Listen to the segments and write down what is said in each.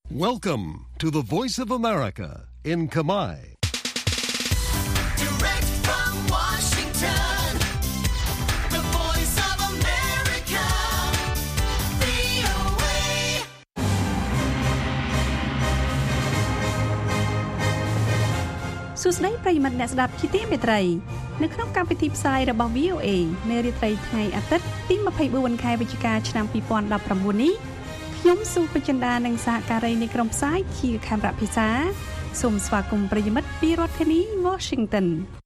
Welcome to the Voice of America in Khmer. Direct from Washington, the Voice of America, VOA. សួស្តីប្រិយមិត្តអ្នកស្ដាប់ជាទីមេត្រីនៅក្នុងកម្មវិធីផ្សាយរបស់ VOA នៅរាត្រីថ្ងៃអាទិត្យទី24ខែវិច្ឆិកាឆ្នាំ2019នេះខ្ញុំសុបចិន្តានិងសហការីនៃក្រុមផ្សាយជាខេមរៈភិសាសូមស្វាគមន៍ប្រិយមិត្តពីរដ្ឋធានី Washington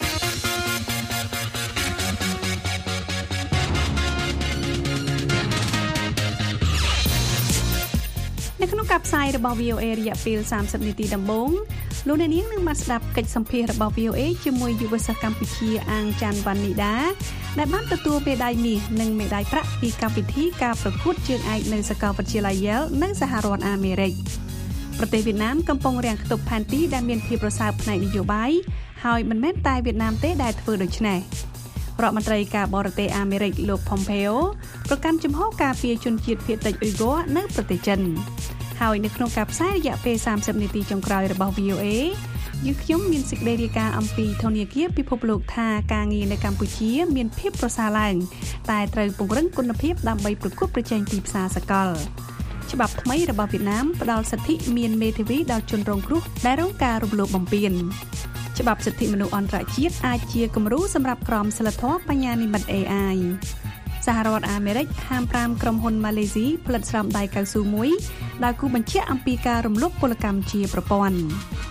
នៅក្នុងការផ្សាយរបស់ VOA រយៈពេល30នាទីដំបូងលោកអ្នកនាងនឹងបានស្ដាប់កិច្ចសម្ភាសន៍របស់ VOA ជាមួយយុវសិស្សកម្ពុជាអាងចាន់វ៉ាន់នីដាដែលបានទទួលមេដាយមាសនិងមេដាយប្រាក់ពីកម្មវិធីការប្រកួតជើងឯកនៅសាកលវិទ្យាល័យ Yale នៅសហរដ្ឋអាមេរិកប្រទេសវៀតណាមកំពុងរាំងខ្ទប់ផែនទីដែលមានភាពរសើបផ្នែកនយោបាយហើយមិនមែនតែវៀតណាមទេដែលធ្វើដូច្នេះរដ្ឋមន្ត្រីការបរទេសអាមេរិកលោក Pompeo ប្រកាន់ជំហរការពារជនជាតិភាគតិចអ៊ុយហ្គ័រនៅប្រទេសចិនហើយនៅក្នុងការផ្សាយរយៈពេល30នាទីចុងក្រោយរបស់ VOA យើងខ្ញុំមានសេចក្តីរាយការណ៍អំពីធនាគារពិភពលោកថាការងារនៅកម្ពុជាមានភាពប្រសើរឡើងតែត្រូវពង្រឹងគុណភាពដើម្បីប្រកួតប្រជែងទីផ្សារសកលច្បាប់ថ្មីរបស់វៀតណាមផ្ដល់សិទ្ធិមានមេធាវីដល់ជនរងគ្រោះដែលរងការរំលោភបំពានច្បាប់សិទ្ធិមនុស្សអន្តរជាតិអាចជាគំរូសម្រាប់ក្រមសីលធម៌បញ្ញានិម្មិត AI សហរដ្ឋអាមេរិកហាម5ក្រុមហ៊ុនម៉ាឡេស៊ីផលិតស្រោមដៃកៅស៊ូមួយដែលគូបញ្ជាក់អំពីការរំលោភពលកម្មជាប្រព័ន្ធ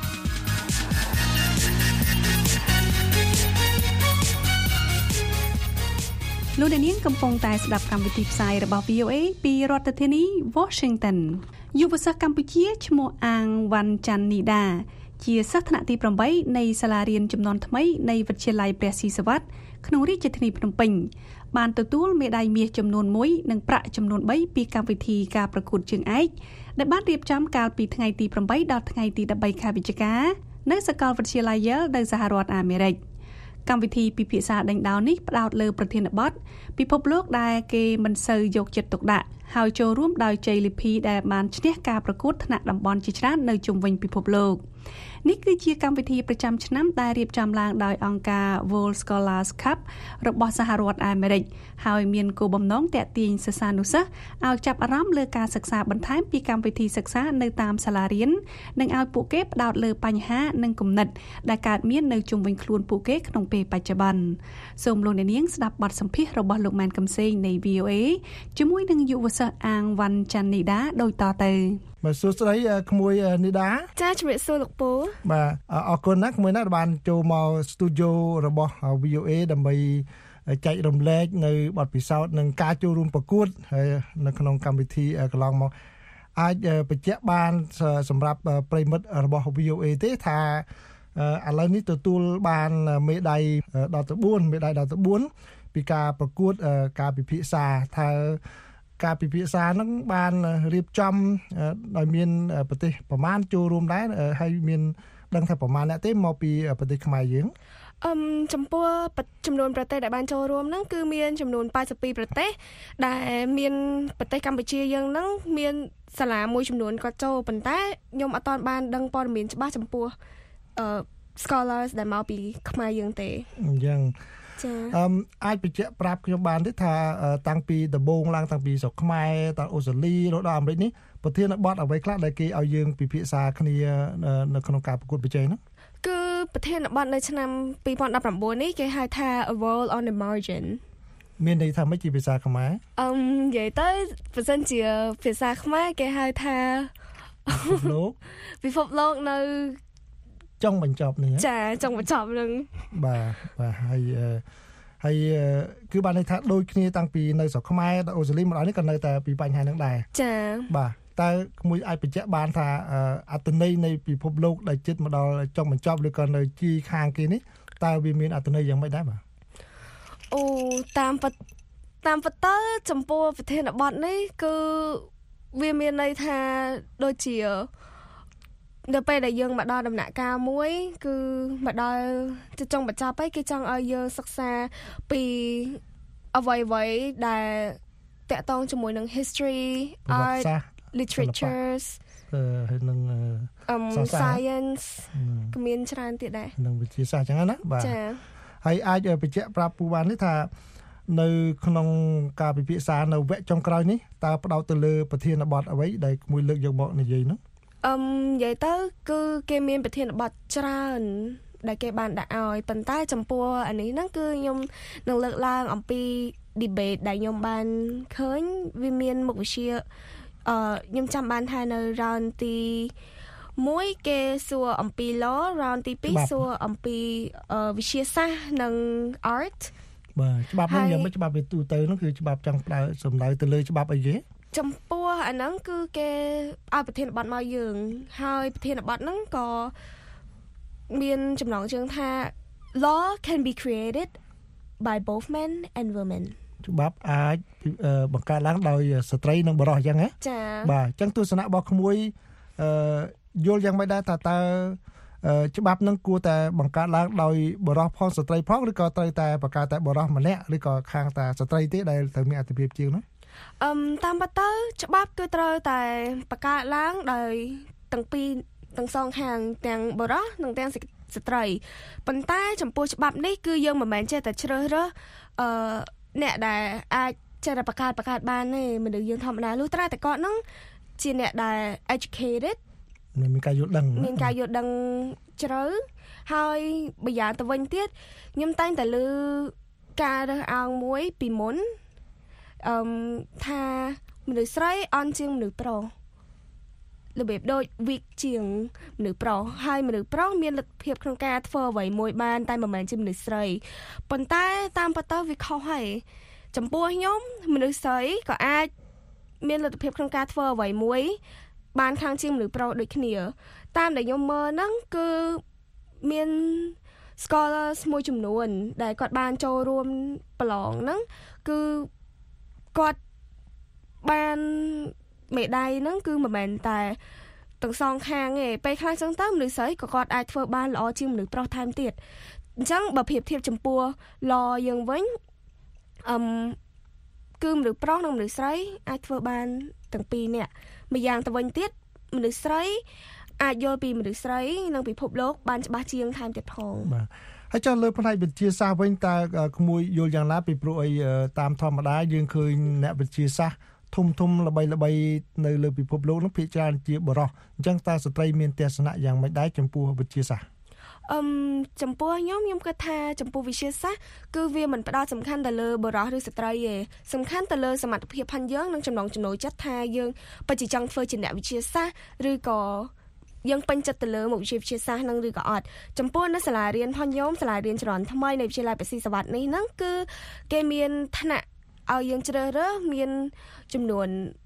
លោកអ្នកនាងកំពុងតែស្ដាប់កម្មវិធីផ្សាយរបស់ VOA ពីរដ្ឋធានី Washington យុវសិស្សកម្ពុជាឈ្មោះអាងវ៉ាន់ចាន់នីដាជាសិស្សថ្នាក់ទី8នៃសាលារៀនចំនួនថ្មីនៃវិទ្យាល័យព្រះស៊ីសុវត្ថិក្នុងរាជធានីភ្នំពេញបានទទួលមេដាយមាសចំនួន1និងប្រាក់ចំនួន3ពីកម្មវិធីការប្រកួតជើងឯកដែលបានរៀបចំកាលពីថ្ងៃទី8ដល់ថ្ងៃទី13ខែវិច្ឆិកានៅសាកលវិទ្យាល័យ Yale នៅសហរដ្ឋអាមេរិកកម្មវិធីពិភាក្សាដេញដោលនេះផ្ដោតលើប្រធានបទពិភពលោកដែលគេមិនសូវយកចិត្តទុកដាក់ហើយចូលរួមដោយជ័យលាភីដែលបានឈ្នះការប្រកួតថ្នាក់តំបន់ជាច្រើននៅជុំវិញពិភពលោកនេះគឺជាកម្មវិធីប្រចាំឆ្នាំដែលរៀបចំឡើងដោយអង្គការ World Scholars Cup របស់សហរដ្ឋអាមេរិកហើយមានគោលបំណងទាក់ទាញសិស្សានុសិស្សឲ្យចាប់អារម្មណ៍លើការសិក្សាបន្ថែមពីកម្មវិធីសិក្សានៅតាមសាលារៀននិងឲ្យពួកគេផ្ដោតលើបញ្ហានិងគំនិតដែលកើតមាននៅជុំវិញខ្លួនពួកគេក្នុងពេលបច្ចុប្បន្នសូមលោកអ្នកនាងស្ដាប់បទសម្ភាសន៍របស់លោកម៉ែនកំសែងនៃ VOA ជាមួយនឹងយុវសិស្សអាងវ៉ាន់ចាន់នីដាដូចតទៅបាទសួស្តីក្មួយនីដាចាជំរាបសួរលោកពូបាទអរគុណណាស់ក្មួយណាស់បានចូលមកស្ទូឌីយោរបស់ VOA ដើម្បីចែករំលែកនៅបទពិសោធន៍និងការចូលរួមប្រកួតនៅក្នុងកម្មវិធីកន្លងមកអាចបញ្ជាក់បានសម្រាប់ប្រិមិត្តរបស់ VOA ទេថាឥឡូវនេះទទួលបានមេដាយដល់ទៅ4មេដាយដល់ទៅ4ពីការប្រកួតការពិភាក្សាថាការពិភាក្សាហ្នឹងបានរៀបចំដោយមានប្រទេសប្រមាណចូលរួមដែរហើយមានដឹងថាប្រមាណអ្នកទេមកពីប្រទេសខ្មែរយើងចំពោះចំនួនប្រទេសដែលបានចូលរួមហ្នឹងគឺមានចំនួន82ប្រទេសដែលមានប្រទេសកម្ពុជាយើងហ្នឹងមានសាលាមួយចំនួនគាត់ចូលប៉ុន្តែខ្ញុំអត់ទាន់បានដឹងព័ត៌មានច្បាស់ចំពោះscholars ដែលមកពីខ្មែរយើងទេអញ្ចឹងអាចបញ្ជាក់ប្រាប់ខ្ញុំបានទេថាតាំងពីដំបូងឡើងតាំងពីស្រុកខ្មែរដល់អូស្ត្រាលីរហូតដល់អាមេរិកនេះប្រធានបទអ្វីខ្លះដែលគេឲ្យយើងពិភាក្សាគ្នានៅក្នុងការប្រកួតប្រជែងនោះគឺប្រធានបទនៅឆ្នាំ2019នេះគេហៅថា A World on the Margin មានន័យថាម៉េចជាភាសាខ្មែរនិយាយទៅបើសិនជាភាសាខ្មែរគេហៅថាពិភពលោកនៅចុងបញ្ចប់នេះចាចុងបញ្ចប់នឹងបាទហើយគឺបានន័យថាដូចគ្នាតាំងពីនៅស្រុកខ្មែរដល់អូស្ត្រាលីមកដល់នេះក៏នៅតែពីបញ្ហាហ្នឹងដែរចាបាទតើក្មួយអាចបញ្ជាក់បានថាអត្ថន័យនៃពិភពលោកដែលជិតមកដល់ចុងបញ្ចប់ឬក៏នៅជីខាងគេនេះតើវាមានអត្ថន័យយ៉ាងម៉េចដែរបាទអូតាមពិតទៅចំពោះប្រធានបទនេះគឺវាមានន័យថាដូចជាដល់ពេលដែលយើងមកដល់ដំណាក់កាលមួយគឺមកដល់ចុងបញ្ចប់ហើយគេចង់ឲ្យយើងសិក្សាពីអ្វីដែលតាក់ទងជាមួយនឹង history art literatures ហើយនឹង science ក៏មានច្រើនទៀតដែរនឹងវិទ្យាសាស្ត្រអញ្ចឹងណាបាទចាហើយអាចបញ្ជាក់ប្រាប់ពូបាននេះថានៅក្នុងការពិភាក្សានៅវគ្គចុងក្រោយនេះតើផ្ដោតទៅលើប្រធានបទអ្វីដែលមួយលើកយកមកនិយាយនោះនិយាយទៅគឺគេមានប្រធានបទច្រើនដែលគេបានដាក់ឲ្យប៉ុន្តែចំពោះអានេះហ្នឹងគឺខ្ញុំនឹងលើកឡើងអំពី debate ដែលខ្ញុំបានឃើញវាមានមុខវិជ្ជាខ្ញុំចាំបានថានៅ round ទី1គេសួរអំពី law round ទី2សួរអំពីវិទ្យាសាស្ត្រនិង art បាទច្បាប់ហ្នឹងយ៉ាងម៉េចច្បាប់វាទូទៅហ្នឹងគឺច្បាប់ចង់ផ្ដោតសំដៅទៅលើច្បាប់អីទេចំពោះអាហ្នឹងគឺគេឲ្យប្រធានបទមកយើងហើយប្រធានបទហ្នឹងក៏មានចំណងជើងថា law can be created by both men and women ច្បាប់អាចបង្កើតឡើងដោយស្ត្រីនិងបុរសអញ្ចឹងហ៎ចាបាទអញ្ចឹងទស្សនៈរបស់ក្មួយយល់យ៉ាងម៉េចដែរតើច្បាប់នឹងគួរតែបង្កើតឡើងដោយបុរសផងស្ត្រីផងឬក៏ត្រូវតែបង្កើតតែបុរសម្នាក់ឬក៏ខាងតែស្ត្រីទេដែលត្រូវមានអធិភាពជាងនោះតាមពិតទៅច្បាប់គឺត្រូវតែបង្កើតឡើងដោយទាំងសងខាងទាំងបុរសនិងទាំងស្ត្រីប៉ុន្តែចំពោះច្បាប់នេះគឺយើងមិនមែនចេះតែជ្រើសរើសអ្នកដែលអាចចេះតែបង្កើតបានទេមនុស្សយើងធម្មតាលុះត្រាតែគាត់នឹងជាអ្នកដែល educated មានការយល់ដឹងជ្រៅហើយបើយ៉ាងទៅវិញទៀតខ្ញុំតែងតែលើការរើសអើងមួយពីមុនថាមនុស្សស្រីអន់ជាងមនុស្សប្រុសរបៀបដូច weak ជាងមនុស្សប្រុសហើយមនុស្សប្រុសមានលទ្ធភាពក្នុងការធ្វើអ្វីមួយបានតែមិនមែនជាមនុស្សស្រីប៉ុន្តែតាមពិតទៅវាខុសហើយចំពោះខ្ញុំមនុស្សស្រីក៏អាចមានលទ្ធភាពក្នុងការធ្វើអ្វីមួយបានខាងជាងមនុស្សប្រុសដូចគ្នាតាមដែលខ្ញុំមើលហ្នឹងគឺមាន scholars មួយចំនួនដែលគាត់បានចូលរួមប្រឡងហ្នឹងគឺគាត់បានមេដាយហ្នឹងគឺមិនមែនតែទាំងសងខាងទេពេលខ្លះចឹងទៅមនុស្សស្រីក៏គាត់អាចធ្វើបានល្អជាងមនុស្សប្រុសថែមទៀតអញ្ចឹងបើប្រៀបធៀបចំពោះ law យើងវិញគឺមនុស្សប្រុសនិងមនុស្សស្រីអាចធ្វើបានទាំងពីរនាក់ម្យ៉ាងទៅវិញទៀតមនុស្សស្រីអាចយល់ពីមនុស្សស្រីនិងពិភពលោកបានច្បាស់ជាងថែមទៀតផងបាទហើយចង់លើផ្នែកវិទ្យាសាស្ត្រវិញតើក្មួយយល់យ៉ាងណាពីព្រោះអីតាមធម្មតាយើងឃើញអ្នកវិទ្យាសាស្ត្រធំល្បីនៅលើពិភពលោកនោះភាគច្រើនជាបុរសអញ្ចឹងតើស្ត្រីមានទស្សនៈយ៉ាងម៉េចដែរចំពោះវិទ្យាសាស្ត្រចំពោះខ្ញុំគិតថាចំពោះវិទ្យាសាស្ត្រគឺវាមិនផ្ដោតសំខាន់ទៅលើបុរសឬស្ត្រីទេសំខាន់ទៅលើសមត្ថភាពផងយើងនិងចំណងចំណូលចិត្តថាយើងពិតជាចង់ធ្វើជាអ្នកវិទ្យាសាស្ត្រឬក៏យើងពេញចិត្តទៅលើមុខវិជ្ជាវិទ្យាសាស្ត្រនឹងឬក៏អត់ចំពោះនៅសាលារៀនផងខ្ញុំសាលារៀនចរន្តថ្មីនៃវិទ្យាល័យបស៊ីសវត្តនេះហ្នឹងគឺគេមានថ្នាក់ឲ្យយើងជ្រើសរើសមានចំនួន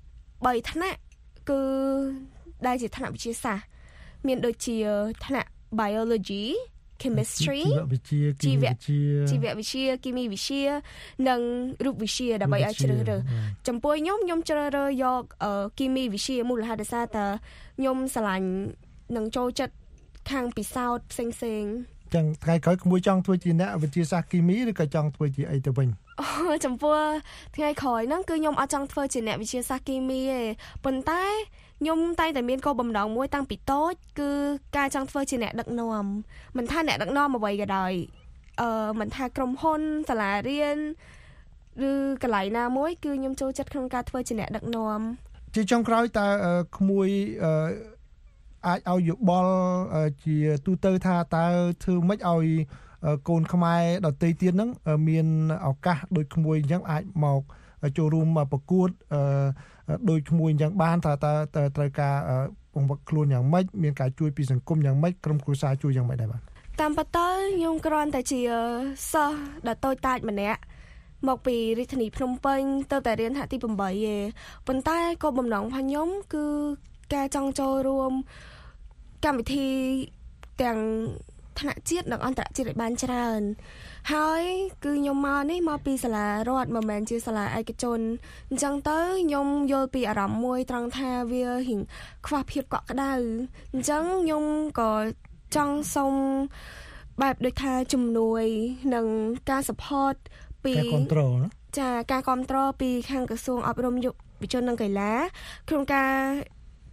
3ថ្នាក់គឺដែលជាថ្នាក់វិទ្យាសាស្ត្រមានដូចជាថ្នាក់ biology chemistry ជីវវិទ្យាគីមីវិទ្យានិងរូបវិទ្យាដើម្បីឲ្យជ្រើសរើសចំពោះខ្ញុំជ្រើសរើសយកគីមីវិទ្យាមូលហេតុដោយសារតែខ្ញុំស្រឡាញ់នឹងចូលចិត្តខាងពិសោធន៍ផ្សេងៗចឹងថ្ងៃក្រោយក្មួយចង់ធ្វើជាអ្នកវិទ្យាសាស្ត្រគីមីឬក៏ចង់ធ្វើជាអីទៅវិញចំពោះថ្ងៃក្រោយហ្នឹងគឺខ្ញុំអត់ចង់ធ្វើជាអ្នកវិទ្យាសាស្ត្រគីមីទេប៉ុន្តែខ្ញុំតែងតែមានគោលបំណងមួយតាំងពីតូចគឺការចង់ធ្វើជាអ្នកដឹកនាំមិនថាអ្នកដឹកនាំអ្វីក៏ដោយមិនថាក្រុមហ៊ុនសាលារៀនឬកន្លែងណាមួយគឺខ្ញុំចូលចិត្តក្នុងការធ្វើជាអ្នកដឹកនាំជាចុងក្រោយតើក្មួយអាចឲ្យយោបល់ជាទូទៅថាតើធ្វើម៉េចឲ្យកូនខ្មែរដទៃទៀតហ្នឹងមានឱកាសដូចក្មួយអញ្ចឹងអាចមកចូលរួមប្រកួតដូចក្មួយអញ្ចឹងបានតើត្រូវការបង្វឹកខ្លួនយ៉ាងម៉េចមានការជួយពីសង្គមយ៉ាងម៉េចក្រុមគ្រួសារជួយយ៉ាងម៉េចដែរបាទតាមពិតទៅខ្ញុំគ្រាន់តែជាសិស្សដែលតូចតាចម្នាក់មកពីរាជធានីភ្នំពេញទៅតែរៀនថ្នាក់ទី8ទេប៉ុន្តែគោលបំណងរបស់ខ្ញុំគឺការចង់ចូលរួមកម្មវិធីទាំងថ្នាក់ជាតិនិងអន្តរជាតិឲ្យបានច្រើនហើយគឺខ្ញុំមកពីសាលារដ្ឋមិនមែនជាសាលាឯកជនអញ្ចឹងទៅខ្ញុំយល់ពីអារម្មណ៍មួយត្រង់ថាវារៀងខ្វះភាពកក់ក្ដៅអញ្ចឹងខ្ញុំក៏ចង់សុំបែបដូចថាជំនួយនិងការ support ពីការគ្រប់គ្រងចាការគ្រប់គ្រងពីខាងក្រសួងអប់រំយុវជននិងកីឡាក្នុងការ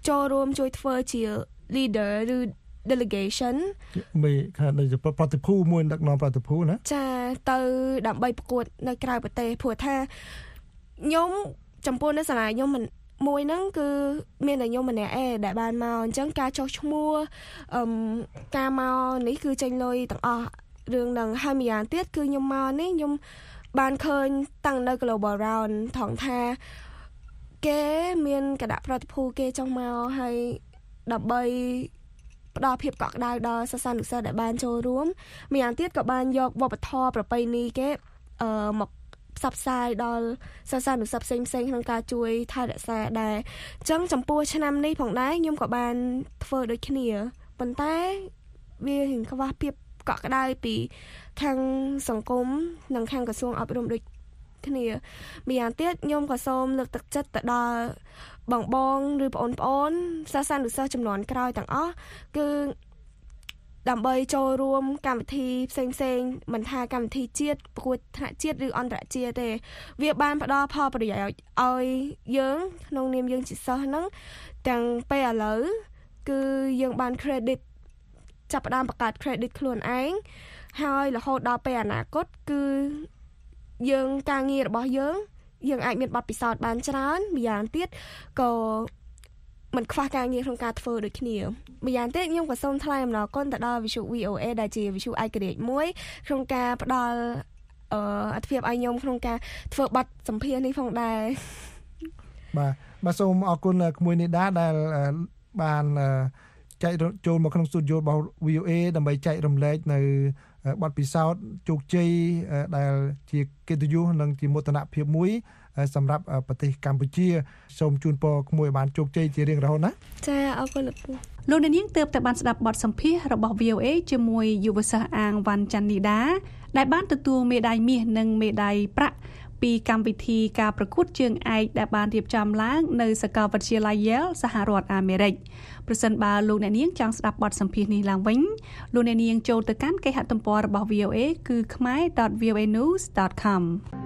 ចូលរួមជួយធ្វើជា leader ឬ delegation មេខាងដូចប្រតិភូមួយដឹកនាំប្រតិភូណាចាទៅដើម្បីប្រកួតនៅក្រៅប្រទេសព្រោះថាខ្ញុំចំពោះនៅសាលាខ្ញុំមិនមួយហ្នឹងគឺមានតែខ្ញុំម្នាក់ឯងដែលបានមកអញ្ចឹងការចុះឈ្មោះការមកនេះគឺចេញលុយទាំងអស់រឿងហ្នឹងហើយម្យ៉ាងទៀតគឺខ្ញុំមកនេះខ្ញុំបានឃើញតាំងនៅ Global Round ថងថាគេមានគណៈប្រតិភូគេចង់មកហើយដើម្បីផ្ដល់ភាពកក់ក្ដៅដល់សិស្សានុសិស្សដែលបានចូលរួមម្យ៉ាងទៀតក៏បានយកវប្បធម៌ប្រពៃណីគេមកផ្សព្វផ្សាយដល់សិស្សានុសិស្សផ្សេងៗក្នុងការជួយថែរក្សាដែរអញ្ចឹងចំពោះឆ្នាំនេះផងដែរខ្ញុំក៏បានធ្វើដូចគ្នាប៉ុន្តែវារៀងខ្វះភាពកក់ក្ដៅពីខាងសង្គមនិងខាងក្រសួងអប់រំដូចគ្នាម្យ៉ាងទៀតខ្ញុំក៏សូមលើកទឹកចិត្តទៅដល់បងឬប្អូនសិស្សានុសិស្សចំនួនក្រោយទាំងអស់គឺដើម្បីចូលរួមកម្មវិធីផ្សេងៗមិនថាកម្មវិធីជាតិប្រកួតថ្នាក់ជាតិឬអន្តរជាតិទេវាបានផ្ដល់ផលប្រយោជន៍ឲ្យយើងក្នុងនាមយើងជាសិស្សហ្នឹងទាំងពេលឥឡូវគឺយើងបាន credit ចាប់ផ្ដើមបង្កើត credit ខ្លួនឯងហើយរហូតដល់ពេលអនាគតគឺយើងការងាររបស់យើងអាចមានបទពិសោធន៍បានច្រើនម្យ៉ាងទៀតក៏មិនខ្វះការងារក្នុងការធ្វើដូចគ្នាម្យ៉ាងទៀតខ្ញុំក៏សូមថ្លែងអំណរគុណទៅដល់វិទ្យុ VOA ដែលជាវិទ្យុឯករាជ្យមួយក្នុងការផ្ដល់អត្ថប្រយោជន៍ឲ្យខ្ញុំក្នុងការធ្វើបទសម្ភាសន៍នេះផងដែរបាទសូមអរគុណក្មួយនេះដែលបានចែកចូលមកក្នុងស្ទូឌីយោរបស់ VOA ដើម្បីចែករំលែកនៅបទពិសោធន៍ជោគជ័យដែលជាកិត្តិយសនិងជាមោទនភាពមួយសម្រាប់ប្រទេសកម្ពុជាសូមជូនពរក្មួយបានជោគជ័យជារៀងរហូតណាចាអរគុណលោកពូលោកនាងទើបតែបានស្ដាប់បទសម្ភាសន៍របស់ VOA ជាមួយយុវសិស្សអាងវ៉ាន់ចាន់នីដាដែលបានទទួលមេដាយមាសនិងមេដាយប្រាក់ពីកម្មវិធីការប្រកួតជើងឯកដែលបានរៀបចំឡើងនៅសាកលវិទ្យាល័យ Yale សហរដ្ឋអាមេរិកប្រសិនបើលោកអ្នកនាងចង់ស្ដាប់បទសម្ភាសន៍នេះឡើងវិញលោកអ្នកនាងចូលទៅកាន់គេហទំព័ររបស់ VOA គឺ khmer.voanews.com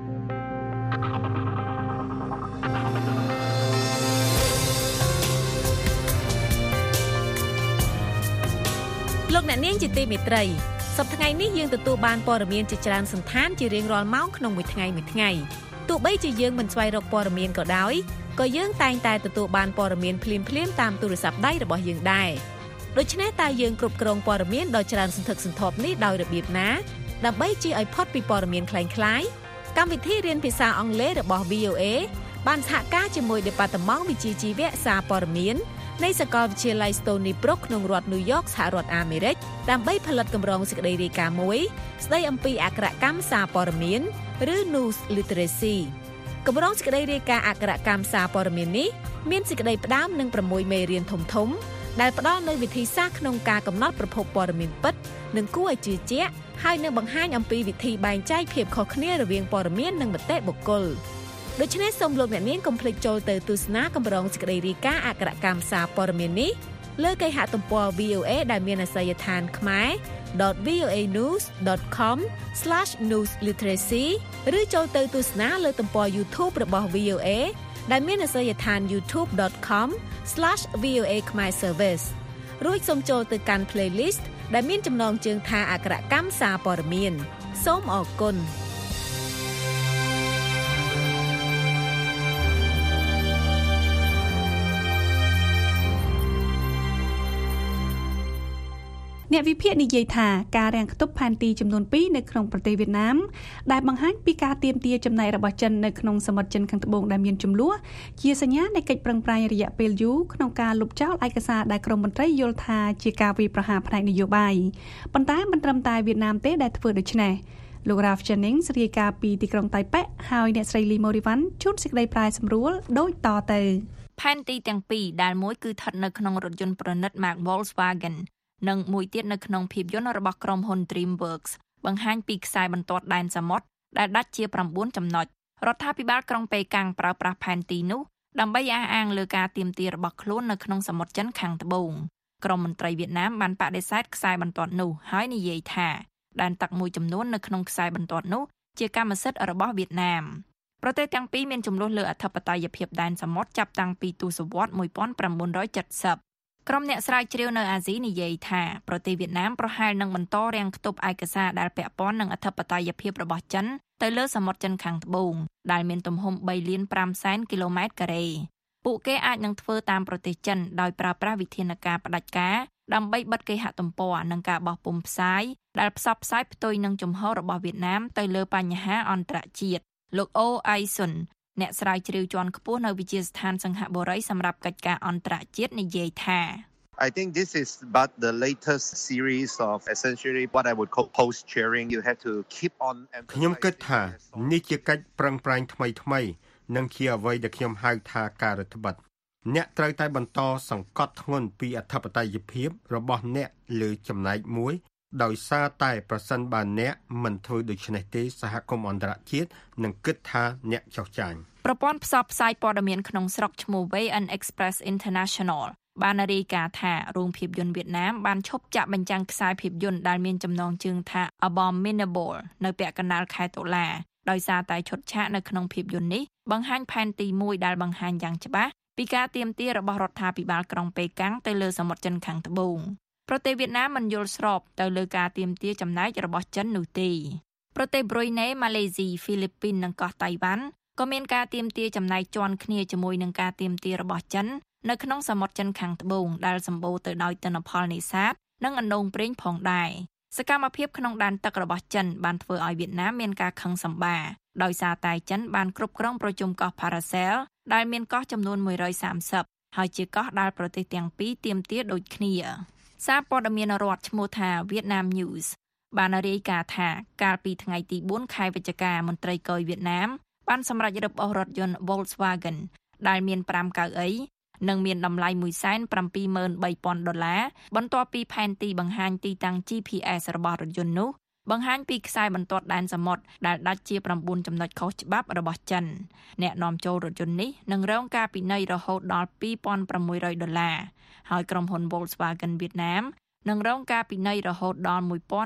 លោកអ្នកនាងជាទីមេត្រីសប្តាហ៍ថ្ងៃនេះយើងទទួលបានព័ត៌មានជាច្រើនសន្តានជារៀងរាល់ម៉ោងក្នុងមួយថ្ងៃទោះបីជាយើងមិនស្វែងរកព័ត៌មានក៏ដោយក៏យើងតែងតែទទួលបានព័ត៌មានភ្លាមៗតាមទូរស័ព្ទដៃរបស់យើងដែរដូច្នេះតើយើងគ្រប់គ្រងព័ត៌មានដ៏ច្រើនសន្ធឹកសន្ធាប់នេះដោយរបៀបណាដើម្បីជៀសឲ្យផុតពីព័ត៌មានคล้ายៗកម្មវិធីរៀនភាសាអង់គ្លេសរបស់ VOA បានសហការជាមួយ Department វិជ្ជាជីវៈសារព័ត៌មាននៃសាកលវិទ្យាល័យ Stony Brook ក្នុងរដ្ឋ New York សហរដ្ឋអាមេរិកដើម្បីផលិតកម្រងសេចក្តីរាយការណ៍មួយស្តីអំពីអក្ខរកម្មសារព័ត៌មានឬ News Literacy កម្រងសេចក្តីរាយការណ៍អក្ខរកម្មសារព័ត៌មាននេះមានសេចក្តីផ្ដើមនឹង6មេរៀនធំៗដែលផ្ដល់នូវវិធីសាស្ត្រក្នុងការកំណត់ប្រភពព័ត៌មានពិតនិងគួរឲ្យជឿជាក់ហើយនឹងបង្ហាញអំពីវិធីបែងចែកភាពខុសគ្នារវាងព័ត៌មាននិងមតិបុគ្គលដូច្នេះសូមលោកអ្នកនាងកុំភ្លេចចូលទៅទស្សនាកម្រងសេចក្តីរាយការណ៍អក្ខរកម្មសារព័ត៌មាននេះលើគេហទំព័រ VOA ដែលមានអាសយដ្ឋាន khmer.voanews.com/newsliteracy ឬចូលទៅទស្សនាលើទំព័រ YouTube របស់ VOA ដែលមានអាសយដ្ឋាន youtube.com/VOA Khmer Service រួចសូមចូលទៅកាន់ playlist ដែលមានចំណងជើងថាអក្ខរកម្មសារព័ត៌មានសូមអរគុណអ្នកវិភាគនិយាយថាការរាំងខ្ទប់ផែនទីចំនួន2នៅក្នុងប្រទេសវៀតណាមដែលបង្ហាញពីការទាមទារចំណាយរបស់ចិននៅក្នុងសមុទ្រចិនខាងត្បូងដែលមានជម្លោះជាសញ្ញានៃកិច្ចប្រឹងប្រែងរយៈពេលយូរក្នុងការលុបចោលឯកសារដែលក្រមមន្ត្រីយល់ថាជាការវាយប្រហារផ្នែកនយោបាយប៉ុន្តែមិនត្រឹមតែវៀតណាមទេដែលធ្វើដូច្នេះលោក Ralph Jennings រាយការណ៍ពីទីក្រុងតៃប៉េហើយអ្នកស្រី Lee Morivan ជួនសេចក្តីប្រែសម្រួលដូចតទៅផែនទីទាំងពីរដែលមួយគឺស្ថិតនៅក្នុងរថយន្តប្រណិត Mark Volkswagenនិងមួយទៀតនៅក្នុងភាពយន្តរបស់ក្រុមហ៊ុន DreamWorks បង្ហាញពីខ្សែបន្ទាត់ដែនសមុទ្រដែលដាច់ជា9ចំណុចរដ្ឋាភិបាលក្រុងប៉េកាំងប្រើប្រាស់ផែនទីនោះដើម្បីអះអាងលើការទាមទាររបស់ខ្លួននៅក្នុងសមុទ្រចិនខាងត្បូងក្រមមន្ត្រីវៀតណាមបានបដិសេធខ្សែបន្ទាត់នោះហើយនិយាយថាដែនទឹកមួយចំនួននៅក្នុងខ្សែបន្ទាត់នោះជាកម្មសិទ្ធិរបស់វៀតណាមប្រទេសទាំងពីរមានចំនួនលើអធិបតេយ្យភាពដែនសមុទ្រចាប់តាំងពីទសវត្សរ៍1970ក្រុមអ្នកស្រាវជ្រាវនៅអាស៊ីនិយាយថាប្រទេសវៀតណាមប្រហែលនឹងបន្តរាំងខ្ទប់ឯកសារដែលពាក់ព័ន្ធនឹងអធិបតេយ្យភាពរបស់ចិនទៅលើសមុទ្រចិនខាងត្បូងដែលមានទំហំ 3.5 សែនគីឡូម៉ែត្រការ៉េពួកគេអាចនឹងធ្វើតាមប្រទេសចិនដោយប្រើប្រាស់វិធានការផ្ដាច់ការដើម្បីបិទគេហទំព័រនិងការបោះពុម្ពផ្សាយដែលផ្សព្វផ្សាយផ្ទុយនឹងជំហររបស់វៀតណាមទៅលើបញ្ហាអន្តរជាតិលោកអូអៃសុនអ្នកស្រាវជ្រាវជាន់ខ្ពស់នៅវិទ្យាស្ថានសង្ហបុរីសម្រាប់កិច្ចការអន្តរជាតិនិយាយថា I think this is but the latest series of essentially what I would call post sharing. You have to keep on ខ្ញុំគិតថានេះជាកិច្ចប្រឹងប្រែងថ្មីៗនិងជាអ្វីដែលខ្ញុំហៅថាការរដ្ឋបတ်អ្នកត្រូវតែបន្តសង្កត់ធ្ងន់ពីអធិបតេយ្យភាពរបស់អ្នកលើចំណែកមួយដោយសារតែប្រសិនបើអ្នកមិនធ្វើដូច្នេះទេសហគមន៍អន្តរជាតិនឹងគិតថាអ្នកចោទចាញ់ប្រព័ន្ធផ្សព្វផ្សាយព័ត៌មានក្នុងស្រុកឈ្មោះ VN Express International បានរាយការណ៍ថារោងភាពយន្តវៀតណាមបានឈប់ចាក់បញ្ចាំងខ្សែភាពយន្តដែលមានចំណងជើងថា Abominable នៅពាក់កណ្ដាលខែតុលាដោយសារតែឈុតឆាកនៅក្នុងភាពយន្តនេះបង្ហាញផែនទីមួយដែលបង្ហាញយ៉ាងច្បាស់ពីការទាមទាររបស់រដ្ឋាភិបាលក្រុងប៉េកាំងទៅលើសមុទ្រចិនខាងត្បូងប្រទេសវៀតណាមមិនយល់ស្របទៅលើការទាមទារចំណែករបស់ចិននោះទេប្រទេសប្រ៊ុយណេម៉ាឡេស៊ីហ្វីលីពីននិងកោះតៃវ៉ាន់ក៏មានការទាមទារចំណែកជាន់គ្នាជាមួយនឹងការទាមទាររបស់ចិននៅក្នុងសមុទ្រចិនខាងត្បូងដែលសម្បូរទៅដោយទិន្នផលនេសាទនិងអណ្ដូងប្រេងផងដែរសកម្មភាពក្នុងដែនទឹករបស់ចិនបានធ្វើឲ្យវៀតណាមមានការខឹងសម្បារដោយសារតែចិនបានគ្រប់គ្រងប្រជុំកោះ Paracel ដែលមានកោះចំនួន130ហើយជាកោះដែលប្រទេសទាំងពីរទាមទារដូចគ្នាសារព័ត៌មានរដ្ឋឈ្មោះថា Vietnam News បានរាយការណ៍ថាកាលពីថ្ងៃទី4ខែវិច្ឆិកាមន្ត្រីកុយវៀតណាមបានសម្រេចរឹបអូសរថយន្ត Volkswagen ដែលមាន5កៅអីនិងមានតម្លៃ$173,000បន្ទាប់ពីផែនទីបង្ហាញទីតាំង GPS របស់រថយន្តនោះបង្ហាញពីខ្សែបន្ទាត់ដែនសមុទ្រដែលដាច់ជា9ចំណុចខុសច្បាប់របស់ចិនអ្នកនាំចូលរថយន្តនេះនឹងរងការពិន័យរហូតដល់$2,600ហើយក្រុមហ៊ុន Volkswagen វៀតណាមនឹងរងការពិន័យរហូតដល់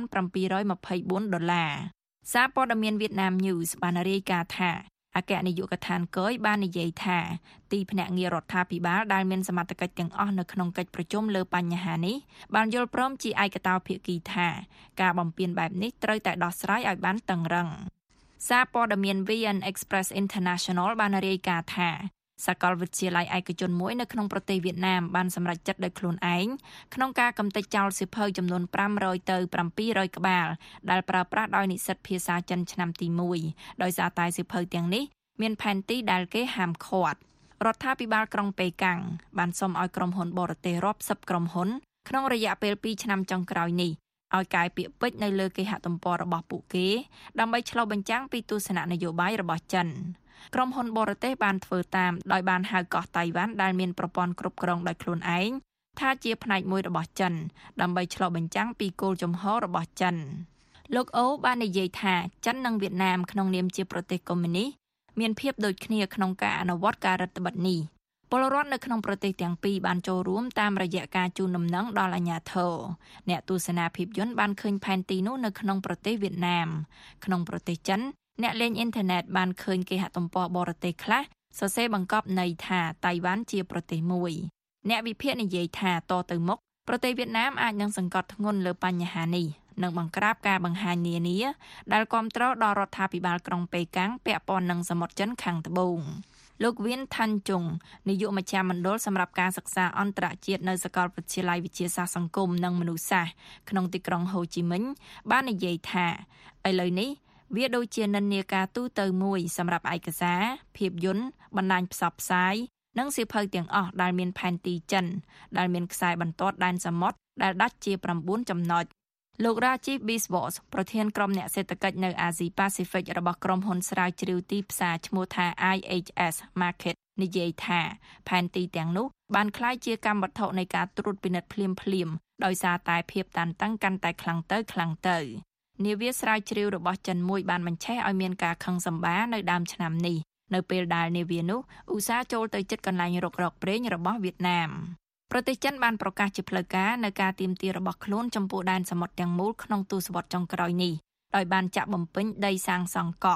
$1,724សារព័ត៌មាន Vietnam News បានរាយការណ៍ថាអគ្គនាយកដ្ឋានកុយបាននិយាយថាទីភ្នាក់ងាររដ្ឋាភិបាលដែលមានសមត្ថកិច្ចទាំងអស់នៅក្នុងកិច្ចប្រជុំលើបញ្ហានេះបានយល់ព្រមជាឯកតោភាគីថាការបំពានបែបនេះត្រូវតែដោះស្រាយឲ្យបានតឹងរ៉ឹងសារព័ត៌មាន VN Express International បានរាយការណ៍ថាសាកលវិទ្យាល័យឯកជនមួយនៅក្នុងប្រទេសវៀតណាមបានសម្រេចចិត្តដោយខ្លួនឯងក្នុងការកំទេចចោលសៀវភៅចំនួន500ទៅ700ក្បាលដែលប្រើប្រាស់ដោយនិស្សិតភាសាចិនឆ្នាំទី1ដោយសារតែសៀវភៅទាំងនេះមានផែនទីដែលគេហាមឃាត់រដ្ឋាភិបាលក្រុងប៉េកាំងបានសុំឲ្យក្រុមហ៊ុនបរទេសរាប់សិបក្រុមហ៊ុនក្នុងរយៈពេល2ឆ្នាំចុងក្រោយនេះឲ្យកែពាក្យពេចន៍នៅលើគេហទំព័ររបស់ពួកគេដើម្បីឆ្លុះបញ្ចាំងពីទស្សនៈនយោបាយរបស់ចិនក្រុមហ៊ុនបរទេសបានធ្វើតាមដោយបានហៅកោះតៃវ៉ាន់ដែលមានប្រព័ន្ធគ្រប់គ្រងដោយខ្លួនឯងថាជាផ្នែកមួយរបស់ចិនដើម្បីឆ្លុះបញ្ចាំងពីគោលជំហររបស់ចិនលោកអូបាននិយាយថាចិននិងវៀតណាមក្នុងនាមជាប្រទេសកុម្មុយនីសមានភាពដូចគ្នាក្នុងការអនុវត្តការរដ្ឋបិទនេះពលរដ្ឋនៅក្នុងប្រទេសទាំងពីរបានចូលរួមតាមរយៈការជូនដំណឹងដល់អាជ្ញាធរអ្នកទស្សនាភាពយន្តបានឃើញផែនទីនោះនៅក្នុងប្រទេសវៀតណាមក្នុងប្រទេសចិនអ្នកលេងអ៊ីនធឺណិតបានឃើញគេហទំព័របរទេសខ្លះសរសេរបង្កប់ន័យថាតៃវ៉ាន់ជាប្រទេសមួយអ្នកវិភាគនិយាយថាតទៅមុខប្រទេសវៀតណាមអាចនឹងសង្កត់ធ្ងន់លើបញ្ហានេះនិងបង្ក្រាបការបង្ហាញនានាដែលគាំទ្រដល់រដ្ឋាភិបាលក្រុងប៉េកាំងពាក់ព័ន្ធនឹងសមុទ្រចិនខាងត្បូងលោកវៀនថាន់ជុងនាយកមជ្ឈមណ្ឌលសម្រាប់ការសិក្សាអន្តរជាតិនៅសាកលវិទ្យាល័យវិទ្យាសាស្ត្រសង្គមនិងមនុស្សសាស្ត្រក្នុងទីក្រុងហូជីមិញបាននិយាយថាឥឡូវនេះវាដូចជានិន្នាការទូទៅមួយសម្រាប់ឯកសារភាពយន្តបណ្ដាញផ្សព្វផ្សាយនិងសៀវភៅទាំងអស់ដែលមានផែនទីចិនដែលមានខ្សែបន្ទាត់ដែនសមុទ្រដែលដាច់ជា9ចំណុចលោក Rajiv Biswas ប្រធានក្រុមអ្នកសេដ្ឋកិច្ចនៅអាស៊ីប៉ាស៊ីហ្វិករបស់ក្រុមហ៊ុនស្រាវជ្រាវទីផ្សារឈ្មោះថា IHS Markit និយាយថាផែនទីទាំងនោះបានក្លាយជាកម្មវត្ថុនៃការត្រួតពិនិត្យភ្លាមៗដោយសារតែភាពតានតឹងកាន់តែខ្លាំងទៅនាវាស្រាវជ្រាវរបស់ចិនមួយបានបញ្ឆេះឲ្យមានការខឹងសម្បារនៅដើមឆ្នាំនេះនៅពេលដែលនាវានោះឧស្សាហ៍ចូលទៅជិតកន្លែងរកប្រេងរបស់វៀតណាមប្រទេសចិនបានប្រកាសជាផ្លូវការនៅការទាមទាររបស់ខ្លួនចំពោះដែនសមុទ្រទាំងមូលក្នុងទសវត្សរ៍ចុងក្រោយនេះដោយបានចាក់បំពេញដីសាងសង់កោះ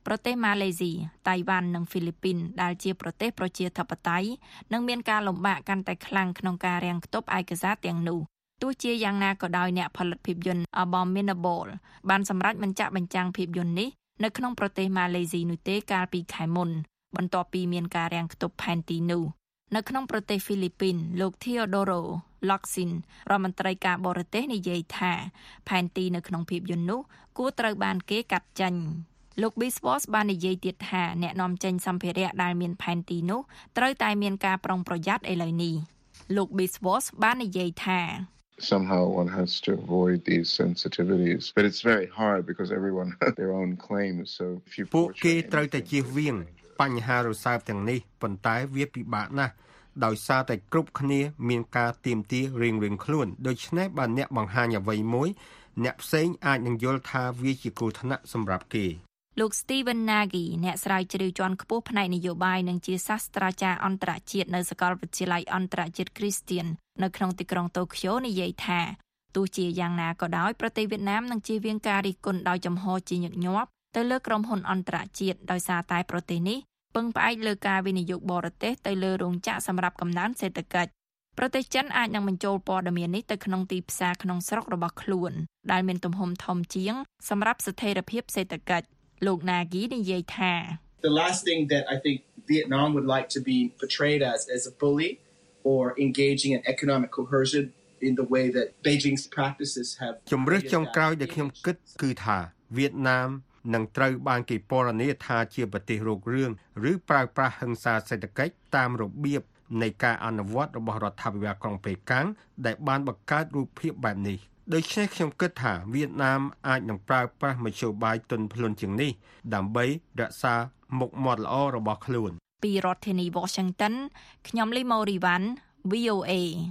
ប្រទេសម៉ាឡេស៊ីតៃវ៉ាន់និងហ្វីលីពីនដែលជាប្រទេសប្រជាធិបតេយ្យនឹងមានការលំបាកកាន់តែខ្លាំងក្នុងការរាំងខ្ទប់ឯកសារទាំងនោះទោះជាយ៉ាងណាក៏ដោយអ្នកផលិតភាពយន្ត Abominable បានសម្រេចបញ្ចាក់បញ្ចាំងភាពយន្តនេះនៅក្នុងប្រទេសម៉ាឡេស៊ីនោះទេកាលពីខែមុនបន្ទាប់ពីមានការរាំងខ្ទប់ផែនទីនោះនៅក្នុងប្រទេសហ្វីលីពីនលោក Theodoro Locsin រដ្ឋមន្ត្រីការបរទេសនិយាយថាផែនទីនៅក្នុងភាពយន្តនោះគួរត្រូវបានគេកាត់ចេញលោក Biswas បាននិយាយទៀតថាអ្នកនាំចេញសម្ភារៈដែលមានផែនទីនោះត្រូវតែមានការប្រុងប្រយ័ត្នឥឡូវនេះលោក Biswas បាននិយាយថា Somehow one has to avoid these sensitivities, but it's very hard because everyone has their own claims. So if you ពួកគេត្រូវតែជៀសវាងបញ្ហារសើបទាំងនេះប៉ុន្តែវាពិបាកណាស់ដោយសារតែគ្រប់គ្នាមានការទាមទាររៀងៗខ្លួនដូច្នេះបើអ្នកបង្ហាញអ្វីមួយអ្នកផ្សេងអាចនឹងយល់ថាវាជាគ្រោះថ្នាក់សម្រាប់គេលោក Steven Nagy អ្នកស្រាវជ្រាវជាន់ខ្ពស់ផ្នែកនយោបាយនិងជាសាស្ត្រាចារ្យអន្តរជាតិនៅសាកលវិទ្យាល័យអន្តរជាតិ Christian នៅក្នុងទីក្រុងតូក្យូនិយាយថាទោះជាយ៉ាងណាក៏ដោយប្រទេសវៀតណាមនឹងជៀសវាងការរិះគន់ដោយចំហជាញឹកញាប់ទៅលើក្រុមហ៊ុនអន្តរជាតិដោយសារតែប្រទេសនេះពឹងផ្អែកលើការវិនិយោគបរទេសទៅលើរោងចក្រសម្រាប់កំណើនសេដ្ឋកិច្ចប្រទេសចិនអាចនឹងបញ្ចូលព័ត៌មាននេះទៅក្នុងទីផ្សារក្នុងស្រុករបស់ខ្លួនដែលមានទំហំធំជាងសម្រាប់ស្ថិរភាពសេដ្ឋកិច្ចលោក Nagy និយាយថា The last thing that I think Vietnam would like to be portrayed as a bully or engaging in economic coercion in the way that Beijing's practices have ជំរឿសចុងក្រោយដែលខ្ញុំគិតគឺថាវៀតណាមនឹងត្រូវបានគេពណ៌នាថាជាប្រទេសរោគរឿងឬប្រើប្រាស់ហិង្សាសេដ្ឋកិច្ចតាមរបៀបនៃការអនុវត្តរបស់រដ្ឋាភិបាលក្រុងប៉េកាំងដែលបានបង្កើតរូបភាពបែបនេះដូច្នេះខ្ញុំគិតថាវៀតណាមអាចនឹងប្រើប្រាស់មធ្យោបាយទន់ភ្លន់ជាងនេះដើម្បីរក្សាមុខមាត់ល្អរបស់ខ្លួនពីរដ្ឋធានី Washington ខ្ញុំលីម៉ូរីវ៉ាន់ VOA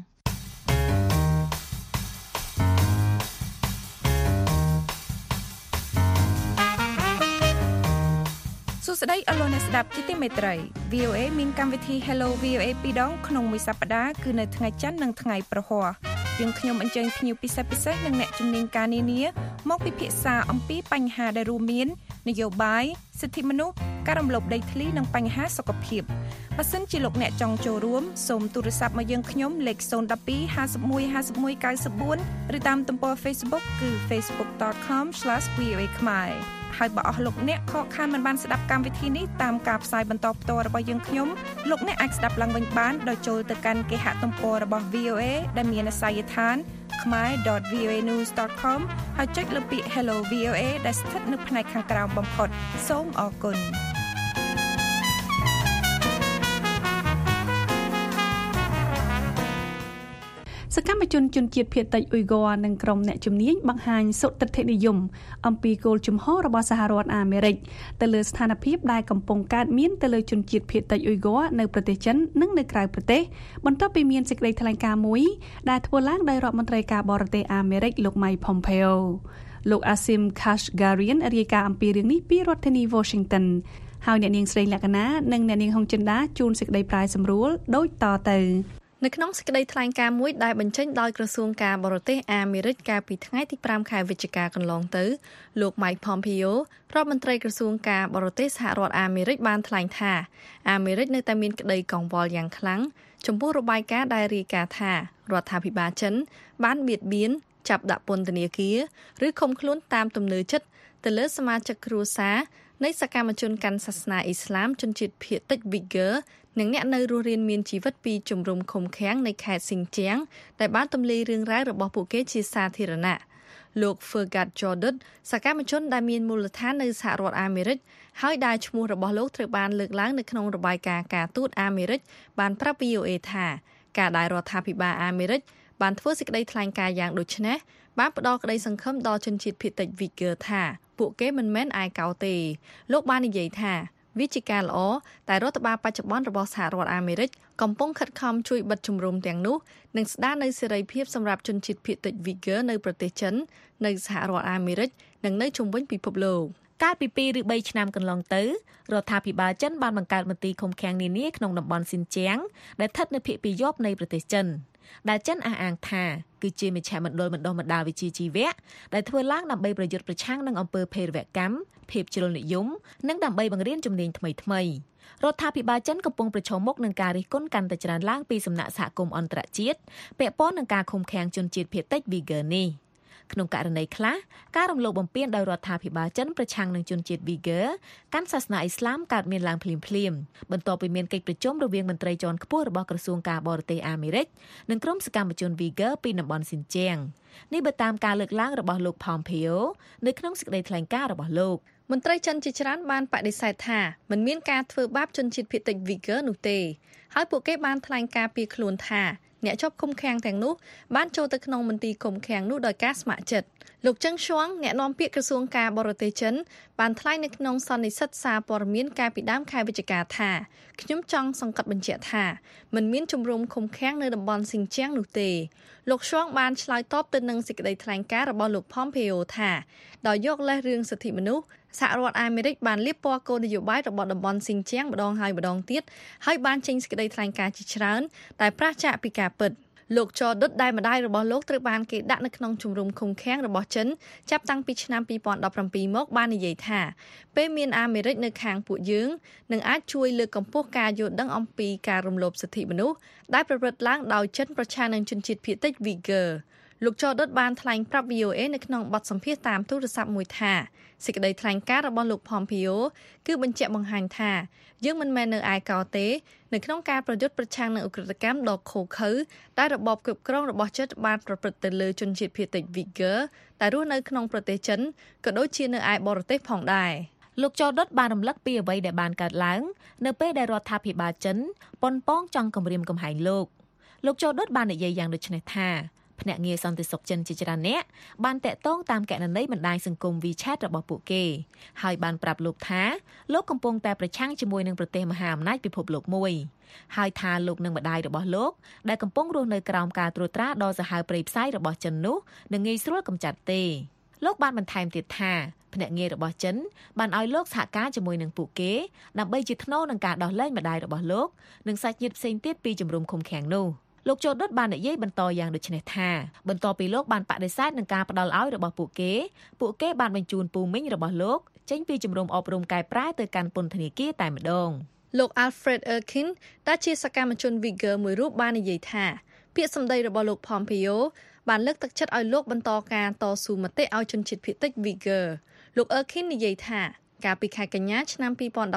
សួស្តីអស់លោកអ្នកស្ដាប់ជាទីមេត្រី VOA មានកម្មវិធី Hello VOA 2ដងក្នុងមួយសប្តាហ៍គឺនៅថ្ងៃច័ន្ទនិងថ្ងៃប្រហ័សយើងខ្ញុំអញ្ជើញភ្ញៀវពិសេសនិងអ្នកជំនាញការនានាមកពិភាក្សាអំពីបញ្ហាដែលរួមមាននយោបាយសិទ្ធិមនុស្សការរំលោភដីធ្លីនិងបញ្ហាសុខភាពបើសិនជាលោកអ្នកចង់ចូលរួមសូមទូរស័ព្ទមកយើងខ្ញុំលេខ012 51 51 94ឬតាមទំព័រ Facebook គឺ facebook.com/voa ខ្មែរហើយបើអស់លោកអ្នកខកខានមិនបានស្ដាប់កម្មវិធីនេះតាមការផ្សាយបន្តផ្ទាល់របស់យើងខ្ញុំលោកអ្នកអាចស្ដាប់ឡើងវិញបានដោយចូលទៅកាន់គេហទំព័ររបស់ VOA ដែលមានអាសយដ្ឋាន khmer.voanews.com ហើយចុចលើពាក្យ Hello VOA ដែលស្ថិតនៅផ្នែកខាងក្រោមបំផុតសូមអរគុណសកម្មជនជនជាតិភាគតិចអ៊ុយហ្គ័រនិងក្រុមអ្នកជំនាញបង្ហាញសុទិដ្ឋិនិយមអំពីគោលជំហររបស់សហរដ្ឋអាមេរិកទៅលើស្ថានភាពដែលកំពុងកើតមានទៅលើជនជាតិភាគតិចអ៊ុយហ្គ័រនៅប្រទេសចិននិងនៅក្រៅប្រទេសបន្ទាប់ពីមានសេចក្តីថ្លែងការណ៍មួយដែលធ្វើឡើងដោយរដ្ឋមន្ត្រីការបរទេសអាមេរិកលោក Mike Pompeo លោក Asim Khashgarian រាយការណ៍អំពីរឿងនេះពីរដ្ឋធានី Washington ហើយអ្នកនាងស្រីលក្ខណានិងអ្នកនាងហុងចិនដាជួនសេចក្តីប្រាយសម្រួលដូចតទៅនៅក្នុងសេចក្តីថ្លែងការណ៍មួយដែលបញ្ចេញដោយក្រសួងការបរទេសអាមេរិកកាលពីថ្ងៃទី5ខែវិច្ឆិកាកន្លងទៅលោក Mike Pompeo រដ្ឋមន្ត្រីក្រសួងការបរទេសសហរដ្ឋអាមេរិកបានថ្លែងថាអាមេរិកនៅតែមានក្តីកង្វល់យ៉ាងខ្លាំងចំពោះរបាយការណ៍ដែលរាយការណ៍ថារដ្ឋាភិបាលចិនបានបៀតបៀនចាប់ដាក់ពន្ធនាគារឬឃុំខ្លួនតាមទំនើចិត្តទៅលើសមាជិកគ្រួសារនៃសកម្មជនកាន់សាសនាអ៊ីស្លាមជនជាតិភាគតិច Uyghur និងអ្នកនៅរស់រានមានជីវិតពីជំរំឃុំឃាំងនៅខេត្តស៊ីនជៀងដែលបានទម្លាយរឿងរ៉ាវរបស់ពួកគេជាសាធារណៈលោក Fergat Jordan សកម្មជនដែលមានមូលដ្ឋាននៅសហរដ្ឋអាមេរិកហើយដែលឈ្មោះរបស់លោកត្រូវបានលើកឡើងនៅក្នុងរបាយការណ៍ការទូតអាមេរិកបានប្រាប់ VOA ថាការដែលរដ្ឋាភិបាលអាមេរិកបានធ្វើសេចក្តីថ្លែងការណ៍យ៉ាងដូចនេះបានផ្ដល់ក្តីសង្ឃឹមដល់ជនជាតិភាគតិច Uyghur ថាពួកគេមិនមែនឯកោទេលោកបាននិយាយថាវាជាការល្អតែរដ្ឋបាលបច្ចុប្បន្នរបស់សហរដ្ឋអាមេរិកកំពុងខិតខំជួយបិទជំរំទាំងនោះនិងស្ដារនូវសេរីភាពសម្រាប់ជនជាតិភាគតិច Uyghur នៅប្រទេសចិននៅសហរដ្ឋអាមេរិកនិងនៅជុំវិញពិភពលោកកាលពី2ឬ3ឆ្នាំកន្លងទៅរដ្ឋាភិបាលចិនបានបង្កើតមន្ទីរឃុំឃាំងនានាក្នុងតំបន់ស៊ីនជៀងដែលស្ថិតនៅភាគពាយ័ព្យនៃប្រទេសចិនដែលចិនអះអាងថាគឺជាមជ្ឈមណ្ឌលបណ្ដុះបណ្ដាលវិជ្ជាជីវៈដែលធ្វើឡើងដើម្បីប្រយុទ្ធប្រឆាំងនឹងអំពើភេរវកម្មភាពជ្រុលនិយមនិងដើម្បីបង្រៀនជំនាញថ្មីៗរដ្ឋាភិបាលចិនកំពុងប្រឈមមុខនឹងការរិះគន់កាន់តែច្រើនឡើងពីសំណាក់សហគមន៍អន្តរជាតិពាក់ព័ន្ធនឹងការឃុំឃាំងជនជាតិភាគតិច Uyghur នេះក្នុងករណីខ្លះការរំលោភបំពានដោយរដ្ឋាភិបាលចិនប្រឆាំងនឹងជនជាតិ Uyghur កាន់សាសនាអ៊ីស្លាមកើតមានឡើងភ្លាមៗបន្ទាប់ពីមានកិច្ចប្រជុំរវាងមន្ត្រីជាន់ខ្ពស់របស់ក្រសួងការបរទេសអាមេរិកនិងក្រុមសកម្មជន Uyghur ពីតំបន់ស៊ីនជៀងនេះបើតាមការលើកឡើងរបស់លោក Pompeo នៅក្នុងសេចក្តីថ្លែងការណ៍របស់លោកមន្ត្រីចិនជាច្រើនបានបដិសេធថាមិនមានការធ្វើបាបជនជាតិភាគតិច Uyghur នោះទេហើយពួកគេបានថ្លែងការពីខ្លួនថាអ្នកជាប់ឃុំឃាំងទាំងនោះបានចូលទៅក្នុងមន្ទីរឃុំឃាំងនោះដោយការស្ម័គ្រចិត្តលោកជឹងឈួងអ្នកនាំពាក្យក្រសួងការបរទេសចិនបានថ្លែងនៅក្នុងសន្និសីទសារព័ត៌មានកាលពីដើមខែវិច្ឆិកាថាខ្ញុំចង់សង្កត់បញ្ជាក់ថាមិនមានជំរំឃុំឃាំងនៅតំបន់ស៊ីនជៀងនោះទេលោកឈួងបានឆ្លើយតបទៅនឹងសេចក្តីថ្លែងការណ៍របស់លោក Pompeo ថាដោយយកលេសរឿងសិទ្ធិមនុស្សសហរដ្ឋអាមេរិកបានលាបពណ៌គោលនយោបាយរបស់តំបន់ស៊ីនជៀងម្ដងហើយម្ដងទៀតហើយបានចេញសេចក្តីថ្លែងការណ៍ជាច្រើនដែលប្រឆាចពីការពិតលោកចដុតដែលម្ដាយរបស់លោកត្រូវបានគេដាក់នៅក្នុងជំរំឃុំឃាំងរបស់ចិនចាប់តាំងពីឆ្នាំ2017មកបាននិយាយថាពេលមានអាមេរិកនៅខាងពួកយើងនឹងអាចជួយលើកកម្ពស់ការយល់ដឹងអំពីការរំលោភសិទ្ធិមនុស្សដែលប្រព្រឹត្តឡើងដោយចិនប្រឆាំងនឹងជនជាតិភាគតិច Uyghur លោកចដុតបានថ្លែងប្រាប់ VOA នៅក្នុងបទសម្ភាសន៍តាមទូរស័ព្ទមួយថាសេចក្តីថ្លែងការណ៍របស់លោក Pompeo គឺបញ្ជាក់បង្ហាញថាយើងមិនមែននៅឯកោទេនៅក្នុងការប្រយុទ្ធប្រឆាំងនឹងឧក្រិដ្ឋកម្មដ៏ឃោរឃៅដែលរបបគ្រប់គ្រងរបស់ចិនបានប្រព្រឹត្តទៅលើជនជាតិភាគតិច Uyghur ដែលរស់នៅក្នុងប្រទេសចិនក៏ដូចជានៅឯបរទេសផងដែរលោកចដុតបានរំលឹកពីអ្វីដែលបានកើតឡើងនៅពេលដែលរដ្ឋាភិបាលចិនប៉ុនប៉ងចង់គំរាមកំហែងលោកចដុតបាននិយាយយ៉ាងដូចនេះថាភ្នាក់ងារសន្តិសុខចិនជាច្រើនអ្នកបានតាក់ទងតាមគណនីបណ្ដាញសង្គម WeChat របស់ពួកគេហើយបានប្រាប់លោកថាលោកកំពុងតែប្រឆាំងជាមួយនឹងប្រទេសមហាអំណាចពិភពលោកមួយហើយថាលោកនិងម្ដាយរបស់លោកដែលកំពុងរស់នៅក្រោមការត្រួតត្រាដ៏សាហាវព្រៃផ្សៃរបស់ចិននោះនឹងងាយស្រួលកម្ចាត់ទេលោកបានបន្ថែមទៀតថាភ្នាក់ងាររបស់ចិនបានឲ្យលោកសហការជាមួយនឹងពួកគេដើម្បីជាថ្នូរនឹងការដោះលែងម្ដាយរបស់លោកនិងសាច់ញាតិផ្សេងទៀតពីជំរំឃុំឃាំងនោះលោកចដុតបាននិយាយបន្តយ៉ាងដូចនេះថាបន្ទាប់ពីលោកបានបដិសេធនឹងការផ្ដល់ឲ្យរបស់ពួកគេបានបញ្ជូនពូមីងរបស់លោកចេញពីជំរំអប់រំកែប្រែទៅកាន់ពន្ធនាគារតែម្ដងលោក Alfred Erkin ដែលជាសកម្មជន Uyghur មួយរូបបាននិយាយថាពាក្យសម្ដីរបស់លោក Pompeo បានលើកទឹកចិត្តឲ្យលោកបន្តការតស៊ូមតិឲ្យជនជាតិភាគតិច Uyghur លោក Erkin និយាយថាកាលពីខែកញ្ញាឆ្នាំ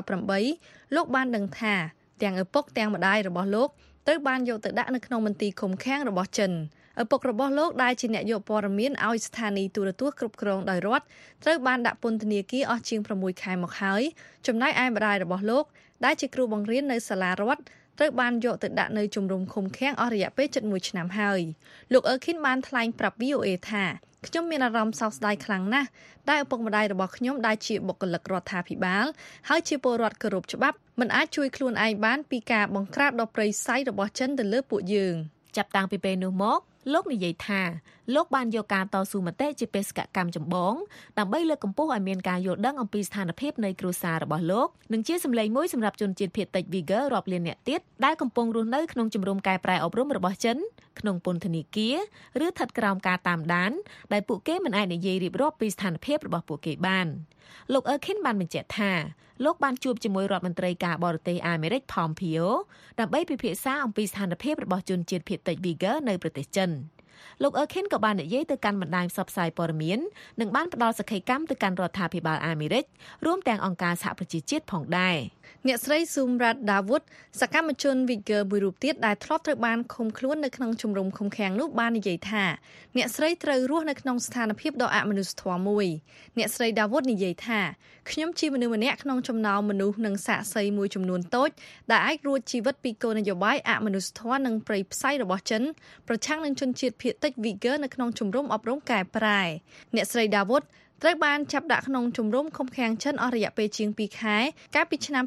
2018លោកបានដឹងថាទាំងឪពុកទាំងម្ដាយរបស់លោកត្រូវបានយកទៅដាក់នៅក្នុងមន្ទីរឃុំឃាំងរបស់ចិនឪពុករបស់លោកដែលជាអ្នកយកព័ត៌មានឲ្យស្ថានីយទូរទស្សន៍គ្រប់គ្រងដោយរដ្ឋត្រូវបានដាក់ពន្ធនាគារអស់ជាង6ខែមកហើយចំណែកឯម្ដាយរបស់លោកដែលជាគ្រូបង្រៀននៅសាលារដ្ឋត្រូវបានយកទៅដាក់នៅជំរំឃុំឃាំងអស់រយៈពេលជិត1ឆ្នាំហើយលោក Erkin បានថ្លែងប្រាប់ VOA ថាខ្ញុំមានអារម្មណ៍សោកស្ដាយខ្លាំងណាស់ដែលឪពុកម្ដាយរបស់ខ្ញុំដែលជាបុគ្គលិករដ្ឋាភិបាលហើយជាពលរដ្ឋគោរពច្បាប់មិនអាចជួយខ្លួនឯងបានពីការបង្ក្រាបដ៏ព្រៃផ្សៃរបស់ចិនទៅលើពួកយើងចាប់តាំងពីពេលនោះមកលោកនិយាយថាលោកបានយកការតស៊ូមតិជាបេសកកម្មចម្បងដើម្បីលើកកម្ពស់ឲ្យមានការយល់ដឹងអំពីស្ថានភាពនៃគ្រួសាររបស់លោកនិងជាសម្លេងមួយសម្រាប់ជនជាតិភាគតិច Uyghur រាប់លានអ្នកទៀតដែលកំពុងរស់នៅក្នុងជំរំកែប្រែអប់រំរបស់ចិនក្នុងពន្ធនាគារឬស្ថិតក្រោមការតាមដានដែលពួកគេមិនអាចនិយាយរៀបរាប់ពីស្ថានភាពរបស់ពួកគេបានលោក Erkin បានបញ្ជាក់ថាលោកបានជួបជាមួយរដ្ឋមន្ត្រីការបរទេសអាមេរិក Pompeo ដើម្បីពិភាក្សាអំពីស្ថានភាពរបស់ជនជាតិភាគតិច Uyghur នៅប្រទេសចិនលោក Erkin ក៏បាននិយាយទៅកាន់បណ្ដាញផ្សព្វផ្សាយព័ត៌មាននិងបានផ្ដល់សក្ខីកម្មទៅកាន់រដ្ឋាភិបាលអាមេរិករួមទាំងអង្គការសហប្រជាជាតិផងដែរអ្នកស្រី Sumrat Dawood សកម្មជន Uyghur មួយរូបទៀតដែលធ្លាប់ត្រូវបានឃុំខ្លួននៅក្នុងជំរំឃុំឃាំងនោះបាននិយាយថាអ្នកស្រីត្រូវរស់នៅក្នុងស្ថានភាពដ៏អមនុស្សធម៌មួយអ្នកស្រី Dawood និយាយថាខ្ញុំជាមនុស្សម្នាក់ក្នុងចំណោមមនុស្សនិងសាក្សីមួយចំនួនតូចដែលអាចរួចជីវិតពីគោលនយោបាយអមនុស្សធម៌និងព្រៃផ្សៃរបស់ចិនប្រឆាំងនឹងជនជាតិភាគតិច Uyghur នៅក្នុងជំរំអប់រំកែប្រែអ្នកស្រី Dawoodត្រូវបានចាប់ដាក់ក្នុងជំរំឃុំឃាំងចិនអស់រយៈពេលជាង2ខែកាលពីឆ្នាំ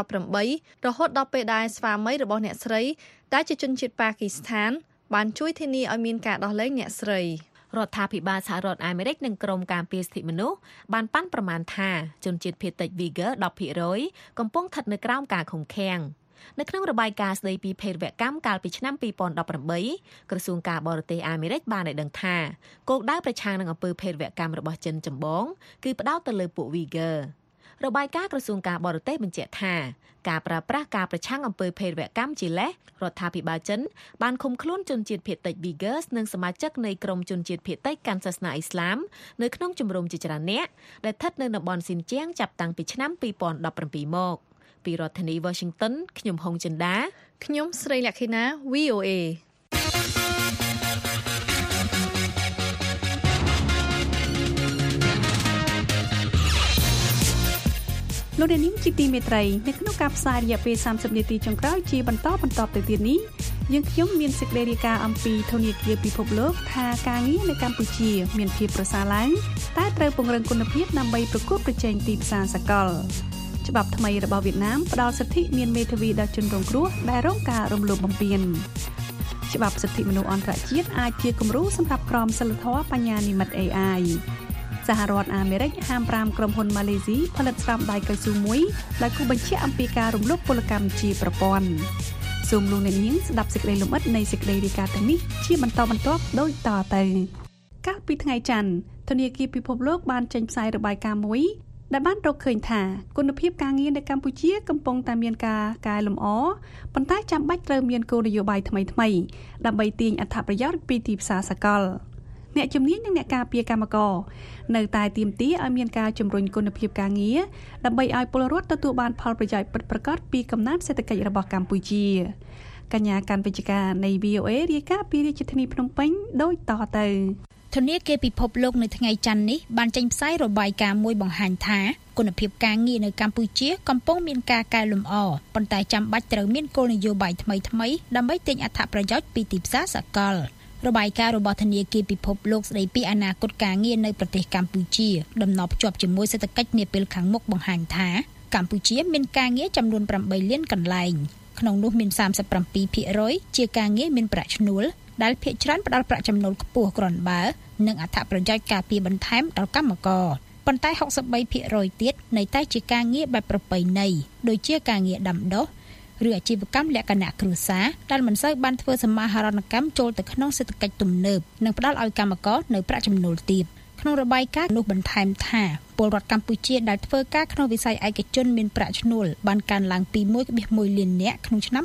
2018រហូតដល់ពេលដែលស្វាមីរបស់អ្នកស្រីដែលជាជនជាតិប៉ាគីស្ថានបានជួយធានាឲ្យមានការដោះលែងអ្នកស្រីរដ្ឋាភិបាលសហរដ្ឋអាមេរិកនិងក្រមការពារសិទ្ធិមនុស្សបានប៉ាន់ប្រមាណថាជនជាតិភាគតិច Uyghur 10% កំពុងស្ថិតនៅក្រោមការឃុំឃាំងនៅក្នុងរបាយការណ៍ស្តីពីភេរវកម្មកាលពីឆ្នាំ2018ក្រសួងការបរទេសអាមេរិកបានឲ្យដឹងថាគោលដៅប្រឆាំងនឹងអំពើភេរវកម្មរបស់ចិនចម្បងគឺផ្ដោតទៅលើពួក Uyghur របាយការណ៍ក្រសួងការបរទេសបញ្ជាក់ថាការប្រើប្រាស់ការប្រឆាំងអំពើភេរវកម្មជាលេសរដ្ឋាភិបាលចិនបានឃុំខ្លួនជនជាតិភាគតិច Uyghurs និងសមាជិកនៃក្រុមជនជាតិភាគតិចកាន់សាសនាអ៊ីស្លាមនៅក្នុងជំរំជាច្រើនអ្នកដែលស្ថិតនៅតំបន់ស៊ីនជៀងចាប់តាំងពីឆ្នាំ2017មកពីរដ្ឋធានី Washington ខ្ញុំហុងចិន្តាខ្ញុំស្រីលក្ខិណា VOA លោកនាងជាទីមេត្រីនៅក្នុងការផ្សាយរយៈពេល30នាទីចុងក្រោយជាបន្តទៅទៀតនេះយើងខ្ញុំមានសេចក្តីរាយការណ៍អំពីធនាគារពិភពលោកថាការងារនៅកម្ពុជាមានភាពប្រសើរឡើងតែត្រូវពង្រឹងគុណភាពដើម្បីប្រកួតប្រជែងទីផ្សារសកលច្បាប់ថ្មីរបស់វៀតណាមផ្ដល់សិទ្ធិមានមេធាវីដល់ជនរងគ្រោះដែលរងការរំលោភបំពានច្បាប់សិទ្ធិមនុស្សអន្តរជាតិអាចជាគំរូសម្រាប់ក្រុមសិលធម៌បញ្ញានិម្មិត AIសហរដ្ឋអាមេរិកហាម5ក្រុមហ៊ុនម៉ាឡេស៊ីផលិតស្រោមដៃកៅស៊ូមួយដែលគូបញ្ជាក់អំពីការរំលោភពលកម្មជាប្រព័ន្ធសូមលោកអ្នកនាងស្ដាប់សេចក្តីលម្អិតនៃសេចក្តីរាយការណ៍ទាំងនេះជាបន្តដូចតទៅកាលពីថ្ងៃច័ន្ទធនាគារពិភពលោកបានចេញផ្សាយរបាយការណ៍មួយដែលបានរកឃើញថាគុណភាពការងារនៅកម្ពុជាកំពុងតែមានការកែលម្អប៉ុន្តែចាំបាច់ត្រូវមានគោលនយោបាយថ្មីៗដើម្បីទាញអត្ថប្រយោជន៍ពីទីផ្សារសកលអ្នកជំនាញនិងអ្នកការពារកម្មករនៅតែទាមទារឲ្យមានការជំរុញគុណភាពការងារដើម្បីឲ្យពលរដ្ឋទទួលបានផលប្រយោជន៍ពិតប្រាកដពីកំណើនសេដ្ឋកិច្ចរបស់កម្ពុជាកញ្ញាកាន់វិជ្ជការនៃ VOA រាយការណ៍ពីរាជធានីភ្នំពេញដូចតទៅធនាគារពិភពលោកនៅថ្ងៃច័ន្ទនេះបានចេញផ្សាយរបាយការណ៍មួយបង្ហាញថាគុណភាពការងារនៅកម្ពុជាកំពុងមានការកែលម្អប៉ុន្តែចាំបាច់ត្រូវមានគោលនយោបាយថ្មីៗដើម្បីទាញអត្ថប្រយោជន៍ពីទីផ្សារសកលរបាយការណ៍របស់ធនាគារពិភពលោកស្ដីពីអនាគតការងារនៅប្រទេសកម្ពុជាដំណើរភ្ជាប់ជាមួយសេដ្ឋកិច្ចនាពេលខាងមុខបង្ហាញថាកម្ពុជាមានការងារចំនួន8លានកន្លែងក្នុងនោះមាន 37% ជាការងារមានប្រាក់ឈ្នួលដែលភាគច្រើនផ្ដល់ប្រាក់ចំណូលខ្ពស់គ្រាន់បើនិងអត្ថប្រយោជន៍ការពារបន្ថែមដល់កម្មករប៉ុន្តែ 63% ទៀតនៅតែជាការងារបែបប្រពៃណីដូចជាការងារដាំដុះឬអាជីវកម្មលក្ខណៈគ្រួសារដែលមិនសូវបានធ្វើសមាហរណកម្មចូលទៅក្នុងសេដ្ឋកិច្ចទំនើបនិងផ្ដល់ឲ្យកម្មករនៅប្រាក់ចំណូលទាបក្នុងរបាយការណ៍នោះបន្ថែមថាពលរដ្ឋកម្ពុជាដែលធ្វើការក្នុងវិស័យឯកជនមានប្រាក់ឈ្នួលបានកើនឡើងពី 1.1 លាននាក់ក្នុងឆ្នាំ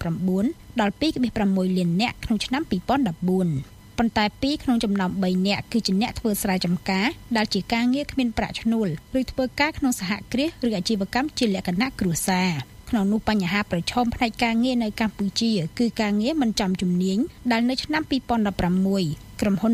2009ដល់ 2.6 លាននាក់ក្នុងឆ្នាំ2014ប៉ុន្តែ2ក្នុងចំណោម3នាក់គឺជាអ្នកធ្វើស្រែចម្ការដែលជាការងារគ្មានប្រាក់ឈ្នួលឬធ្វើការក្នុងសហគ្រាសឬអាជីវកម្មជាលក្ខណៈគ្រួសារក្នុងនោះបញ្ហាប្រឈមផ្នែកការងារនៅកម្ពុជាគឺការងារមិនចំជំនាញដែលនៅឆ្នាំ2016ក្រុមហ៊ុន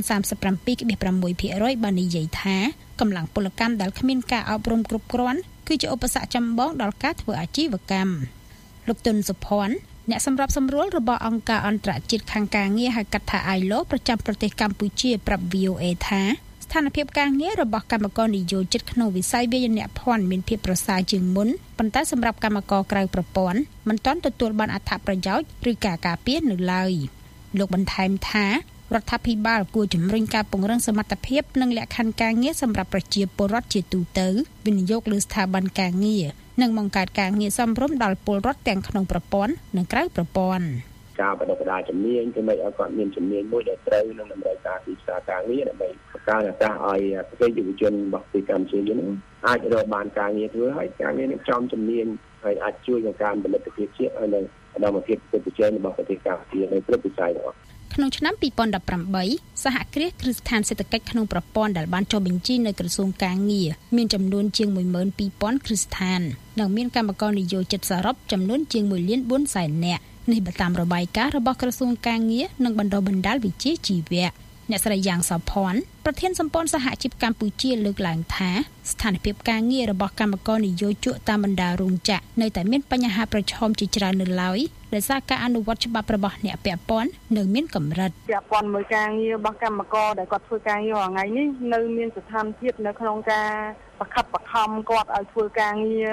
37.6% បាននិយាយថាកម្លាំងពលកម្មដែលគ្មានការអប់រំគ្រប់គ្រាន់គឺជាឧបសគ្គចម្បងដល់ការធ្វើអាជីវកម្មលោកទុនសុភ័ណ្ឌអ្នកសម្របសម្រួលរបស់អង្គការអន្តរជាតិខាងការងារហៅកាត់ថា ILO ប្រចាំប្រទេសកម្ពុជាប្រាប់ VOA ថាស្ថានភាពការងាររបស់កម្មករនិយោជិតក្នុងវិស័យវាយនភ័ណ្ឌមានភាពប្រសើរជាងមុនប៉ុន្តែសម្រាប់កម្មករក្រៅប្រព័ន្ធមិនទាន់ទទួលបានអត្ថប្រយោជន៍ឬការការពារនៅឡើយលោកបន្ថែមថារដ្ឋាភិបាលគួរជំរុញការពង្រឹងសមត្ថភាពនិងលក្ខខណ្ឌការងារសម្រាប់ប្រជាពលរដ្ឋជាទូទៅវិនិយោគលើស្ថាប័នការងារនិងបង្កើតការងារសមរម្យដល់ពលរដ្ឋទាំងក្នុងប្រព័ន្ធនិងក្រៅប្រព័ន្ធការបណ្ដុះបណ្ដាលជំនាញដើម្បីឲ្យគាត់មានជំនាញមួយដែលត្រូវនឹងតម្រូវការទីផ្សារការងារដើម្បីបង្កើនឱកាសឲ្យប្រជាយុវជនរបស់ប្រទេសកម្ពុជាយើងអាចរកបានការងារធ្វើហើយការងារនេះចំជំនាញហើយអាចជួយក្នុងការផលិតភាពជាតិហើយនៅដំណើរភាពប្រទេសរបស់ប្រទេសកម្ពុជានៅគ្រប់វិស័យទាំងអស់ក្នុងឆ្នាំ2018សហគ្រាសគ្រឹះស្ថានសេដ្ឋកិច្ចក្នុងប្រព័ន្ធដែលបានចុះបញ្ជីនៅក្រសួងការងារមានចំនួនជាង 12,000 គ្រឹះស្ថាននិងមានកម្មករនិយោជិតសរុបចំនួនជាង 1,400,000 នាក់នេះបើតាមរបាយការណ៍របស់ក្រសួងការងារនិងបណ្ដុះបណ្ដាលវិជ្ជាជីវៈអ្នកស្រីយ៉ាងសោភ័ណ្ឌប្រធានសម្ព័ន្ធសហជីពកម្ពុជាលើកឡើងថាស្ថានភាពការងាររបស់កម្មករនិយោជកតាមបណ្ដារោងចក្រនៅតែមានបញ្ហាប្រឈមជាច្រើននៅឡើយដោយសារការអនុវត្តច្បាប់របស់អ្នកពាក់ព័ន្ធនៅមានកម្រិតពាក់ព័ន្ធមួយការងាររបស់កម្មករដែលគាត់ធ្វើការងាររាល់ថ្ងៃនេះនៅមានស្ថានភាពនៅក្នុងការបង្ខំគាត់ឲ្យធ្វើការងារ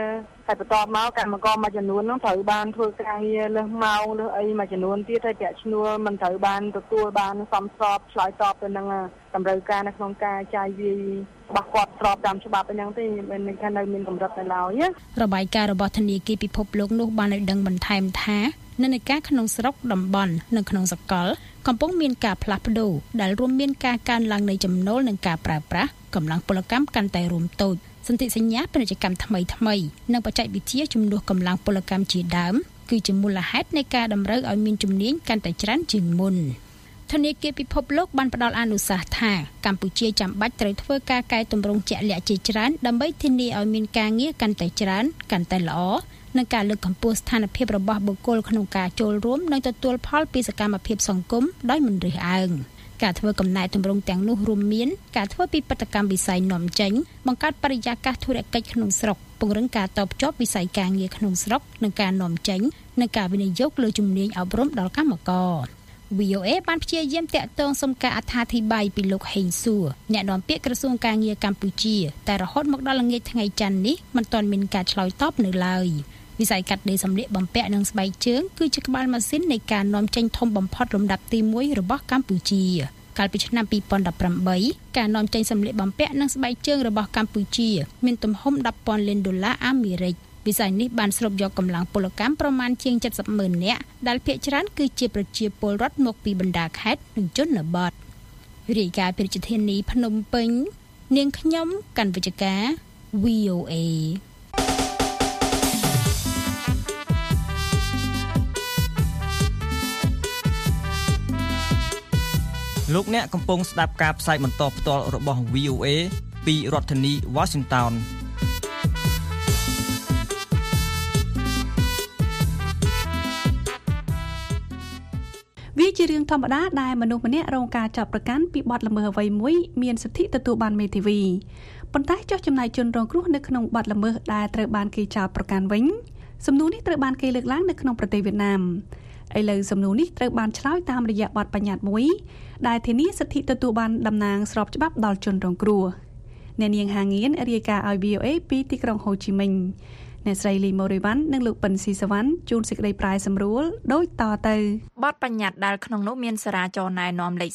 ហើយបន្តមកកម្មករមួយចំនួនហ្នឹងត្រូវបានធ្វើការងារលើសម៉ោងលើសអីមួយចំនួនទៀតហើយប្រាក់ឈ្នួលមិនត្រូវបានទទួលបានសមស្របឆ្លើយតបទៅនឹងតម្រូវការនៅក្នុងការចាយវាយរបស់គាត់ស្របតាមច្បាប់អញ្ចឹងទេមិនថានៅមានកម្រិតនៅឡើយណារបាយការណ៍របស់ធនាគារពិភពលោកនោះបានឲ្យដឹងបន្ថែមថានិន្នាការក្នុងស្រុកតំបន់និងក្នុងសកលកំពុងមានការផ្លាស់ប្ដូរដែលរួមមានការកើនឡើងនៃចំណូលនិងការប្រើប្រាស់កម្លាំងពលកម្មកាន់តែរួមតូចសន្ធិសញ្ញាពាណិជ្ជកម្មថ្មីនិងបច្ចេកវិទ្យាជំនួសកម្លាំងពលកម្មជាដើមគឺជាមូលហេតុនៃការតម្រូវឲ្យមានជំនាញកាន់តែច្រើនជាងមុនធនាគារពិភពលោកបានផ្ដល់អនុសាសន៍ថាកម្ពុជាចាំបាច់ត្រូវធ្វើការកែតម្រង់ជាក់លាក់ជាច្រើនដើម្បីធានាឲ្យមានការងារកាន់តែច្រើនកាន់តែល្អនិងការលើកកម្ពស់ស្ថានភាពរបស់បុគ្គលក្នុងការចូលរួមនិងទទួលផលពីសកម្មភាពសង្គមដោយមិនរើសអើងការធ្វើកំណែទម្រង់ទាំងនោះរួមមានការធ្វើពិពិធកម្មវិស័យនាំចេញបង្កើតបរិយាកាសធុរកិច្ចក្នុងស្រុកពង្រឹងការតបភ្ជាប់វិស័យការងារក្នុងស្រុកនិងការនាំចេញនិងការវិនិយោគលើជំនាញអប់រំដល់កម្មករ VOA បានព្យាយាមតាក់ទងសុំការអត្ថាធិប្បាយពីលោកហេងសួរអ្នកនាំពាក្យក្រសួងការងារកម្ពុជាតែរហូតមកដល់ល្ងាចថ្ងៃច័ន្ទនេះមិនទាន់មានការឆ្លើយតបនៅឡើយវិស័យកាត់ដេរសម្លៀកបំពាក់និងស្បែកជើងគឺជាក្បាលម៉ាស៊ីននៃការនាំចេញធំបំផុតលំដាប់ទី1របស់កម្ពុជាកាលពីឆ្នាំ2018ការនាំចេញសម្លៀកបំពាក់និងស្បែកជើងរបស់កម្ពុជាមានទំហំ $10,000 លានអាមេរិកវិស័យនេះបានស្រូបយកកម្លាំងពលកម្មប្រមាណជាង 70,000 នាក់ដែលភាគច្រើនគឺជាប្រជាពលរដ្ឋមកពីបណ្ដាខេត្តនិងជនបទរាយការណ៍ពីរាជធានីភ្នំពេញនាងខ្ញុំកណ្ឌវិជ្ជការ VOA លោកអ្នកកំពុងស្ដាប់ការផ្សាយបន្តផ្ទាល់របស់ VOA ពីរដ្ឋធានី Washington វាជារឿងធម្មតាដែលមនុស្សម្នាក់រងការចាប់ប្រកាន់ពីបទល្មើសអ្វីមួយមានសិទ្ធិទទួលបានមេធាវីប៉ុន្តែចុះចំណាយជនរងគ្រោះនៅក្នុងបទល្មើសដែលត្រូវបានគេចោទប្រកាន់វិញសំណួរនេះត្រូវបានគេលើកឡើងនៅក្នុងប្រទេសវៀតណាមឥឡូវសំណួរនេះត្រូវបានឆ្លើយតាមរយៈបទបញ្ញត្តិមួយដែលធានាសិទ្ធិទទួលបានតំណែងស្របច្បាប់ដល់ជនរងគ្រោះអ្នកនាងហាងៀនរាយការណ៍ឲ្យ VOA ពីទីក្រុងហូជីមិញអ្នកស្រីលីម៉ូរីវ៉ាន់និងលោកប៉ិនស៊ីសវ៉ាន់ជួនសេចក្តីប្រាយសម្រួលដូចតទៅបទបញ្ញត្តិដែលក្នុងនោះមានសារាចរណែនាំលេខ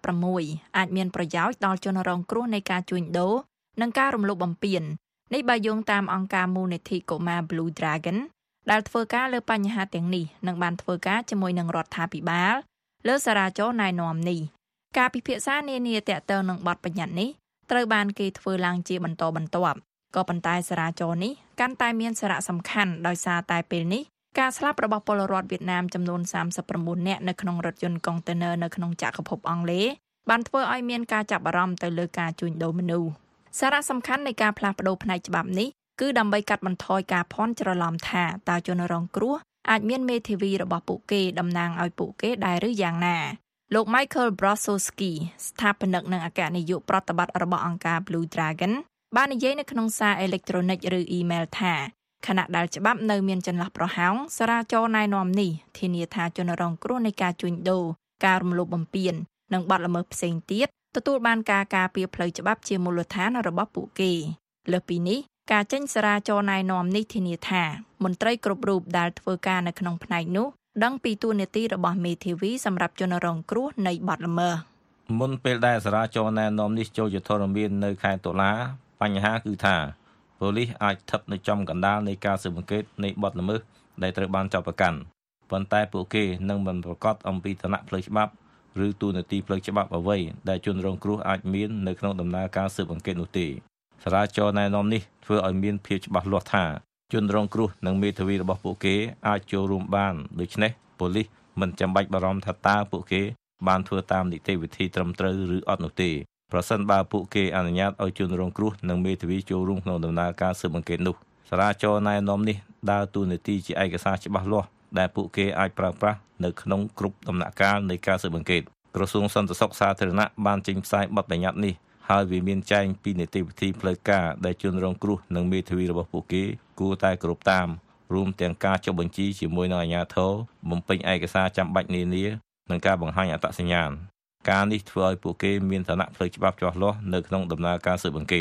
46អាចមានប្រយោជន៍ដល់ជនរងគ្រោះនៃការជួញដូរនិងការរំលោភបំពាននេះបើយោងតាមអង្គការមូលនិធិកុមារ Blue Dragon ដែលធ្វើការលើបញ្ហាទាំងនេះនិងបានធ្វើការជាមួយនឹងរដ្ឋាភិបាលលើសារាចរណែនាំនេះការពិភាក្សានានាទាក់ទងនឹងបទបញ្ញត្តិនេះត្រូវបានគេធ្វើឡើងជាបន្តបន្ទាប់ក៏ប៉ុន្តែសារាចរនេះកាន់តែមានសារៈសំខាន់ដោយសារតែពេលនេះការស្លាប់របស់ពលរដ្ឋវៀតណាមចំនួន39នាក់នៅក្នុងរថយន្តកុងតឺន័រនៅក្នុងចក្រភពអង់គ្លេសបានធ្វើឲ្យមានការចាប់អារម្មណ៍ទៅលើការជួញដូរមនុស្សសារៈសំខាន់នៃការផ្លាស់ប្ដូរផ្នែកច្បាប់នេះគឺដើម្បីកាត់បន្ថយការភ័ន្តច្រឡំថាតើជនរងគ្រោះអាចមានមេធាវីរបស់ពួកគេតំណាងឲ្យពួកគេដែរឬយ៉ាងណាលោក Michael Brosowski ស្ថាបនិកនិងអគ្គនាយកប្រតិបត្តិរបស់អង្គការ Blue Dragon បាននិយាយនៅក្នុងសារអេឡិចត្រូនិកឬអ៊ីមែលថាខណៈដែលច្បាប់នៅមានចន្លោះប្រហោងសារាចរណែនាំនេះធានាថាជនរងគ្រោះនៃការជួញដូរការរំលោភបំពាននិងបទល្មើសផ្សេងទៀតទទួលបានការការពារផ្លូវច្បាប់ជាមូលដ្ឋានរបស់ពួកគេលើសពីនេះការចេញសារាចរណែនាំនេះធានាថាមន្ត្រីគ្រប់រូបដែលធ្វើការនៅក្នុងផ្នែកនោះដឹងពីតួនាទីរបស់មេធាវីសម្រាប់ជនរងគ្រោះនៃបទល្មើសមុនពេលដែលសារាចរណែនាំនេះចូលជាធរមាននៅខែតុលាបញ្ហាគឺថាប៉ូលីសអាចស្ថិតនៅចំកណ្ដាលនៃការស៊ើបអង្កេតនៃបទល្មើសដែលត្រូវបានចាប់ប្រកាន់ប៉ុន្តែពួកគេនឹងមិនប្រកាសអំពីឋានៈផ្លូវច្បាប់ឬតួនាទីផ្លូវច្បាប់អ្វីដែលជនរងគ្រោះអាចមាននៅក្នុងដំណើរការស៊ើបអង្កេតនោះទេសារាចរណែនាំនេះធ្វើឲ្យមានភាពច្បាស់លាស់ថាជនរងគ្រោះនិងមេធាវីរបស់ពួកគេអាចចូលរួមបានដូច្នេះប៉ូលីសមិនចាំបាច់បារម្ភថាតើពួកគេបានធ្វើតាមនីតិវិធីត្រឹមត្រូវឬអត់នោះទេប្រសិនបើពួកគេអនុញ្ញាតឲ្យជនរងគ្រោះនិងមេធាវីចូលរួមក្នុងដំណើរការស៊ើបអង្កេតនោះសារាចរណែនាំនេះដើរតួនាទីជាឯកសារច្បាស់លាស់ដែលពួកគេអាចប្រើប្រាស់នៅក្នុងគ្រប់ដំណាក់កាលនៃការស៊ើបអង្កេតក្រសួងសន្តិសុខសាធារណៈបានចេញផ្សាយបទបញ្ញត្តិនេះហើយវាមានចែងពីនីតិវិធីផ្លូវការដែលជនរងគ្រោះនិងមេធាវីរបស់ពួកគេគួរតែគោរពតាមរួមទាំងការចុះបញ្ជីជាមួយនឹងអាជ្ញាធរបំពេញឯកសារចាំបាច់នានានិងការបង្ហាញអត្តសញ្ញាណការនេះធ្វើឲ្យពួកគេមានឋានៈផ្លូវច្បាប់ច្បាស់លាស់នៅក្នុងដំណើរការស៊ើបអង្កេត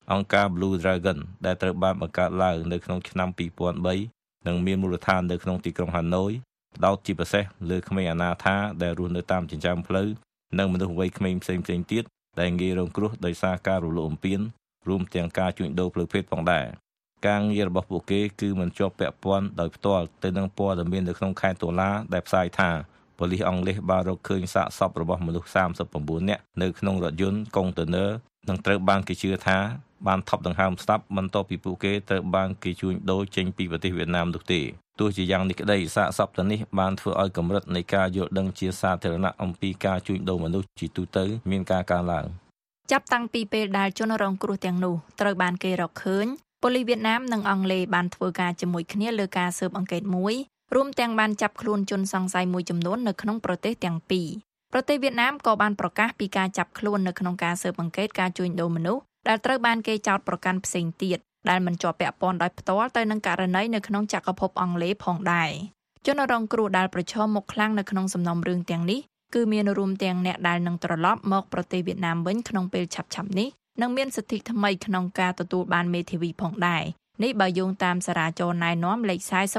អង្គការ Blue Dragon ដែលត្រូវបានបង្កើតឡើងនៅក្នុងឆ្នាំ2003និងមានមូលដ្ឋាននៅក្នុងទីក្រុងហាណូយផ្ដោតជាពិសេសលើក្មេងអនាថាដែលរស់នៅតាមចិញ្ចើមផ្លូវនិងមនុស្សវ័យក្មេងផ្សេងៗទៀតដែលងាយរងគ្រោះដោយសារការរំលោភបំពានរួមទាំងការជួញដូរផ្លូវភេទផងដែរការងាររបស់ពួកគេគឺមិនជាប់ពាក់ព័ន្ធដោយផ្ទាល់ទៅនឹងព័ត៌មាននៅក្នុងខេត្តតុលាដែលផ្សាយថាប៉ូលីសអង់គ្លេសបានរកឃើញសាកសពរបស់មនុស្ស39នាក់នៅក្នុងរថយន្តកុងតឺន័រនិងត្រូវបានគេជឿថាបានថប់ដង្ហើមស្លាប់បន្ទាប់ពីពួកគេត្រូវបានគេជួញដូរចេញពីប្រទេសវៀតណាមនោះទេទោះជាយ៉ាងនេះក្តីសាកសពទាំងនេះបានធ្វើឲ្យកម្រិតនៃការយល់ដឹងជាសាធារណៈអំពីការជួញដូរមនុស្សជាទូទៅមានការកើនឡើងចាប់តាំងពីពេលដែលជនរងគ្រោះទាំងនោះត្រូវបានគេរកឃើញប៉ូលីសវៀតណាមនិងអង់គ្លេសបានធ្វើការជាមួយគ្នាលើការស៊ើបអង្កេតមួយរួមទាំងបានចាប់ខ្លួនជនសង្ស័យមួយចំនួននៅក្នុងប្រទេសទាំងពីរប្រទេសវៀតណាមក៏បានប្រកាសពីការចាប់ខ្លួននៅក្នុងការស៊ើបអង្កេតការជួញដូរមនុស្សដែលត្រូវបានគេចោទប្រកាន់ផ្សេងទៀតដែលមិនជាប់ពាក់ព័ន្ធដោយផ្ទាល់ទៅនឹងករណីនៅក្នុងចក្រភពអង់គ្លេសផងដែរជនរងគ្រោះដែលប្រឈមមុខខ្លាំងនៅក្នុងសំណុំរឿងទាំងនេះគឺមានរួមទាំងអ្នកដែលនឹងត្រឡប់មកប្រទេសវៀតណាមវិញក្នុងពេលឆាប់ៗនេះនិងមានសិទ្ធិថ្មីក្នុងការទទួលបានមេធាវីផងដែរនេះបើយោងតាមសារាចរណែនាំលេខ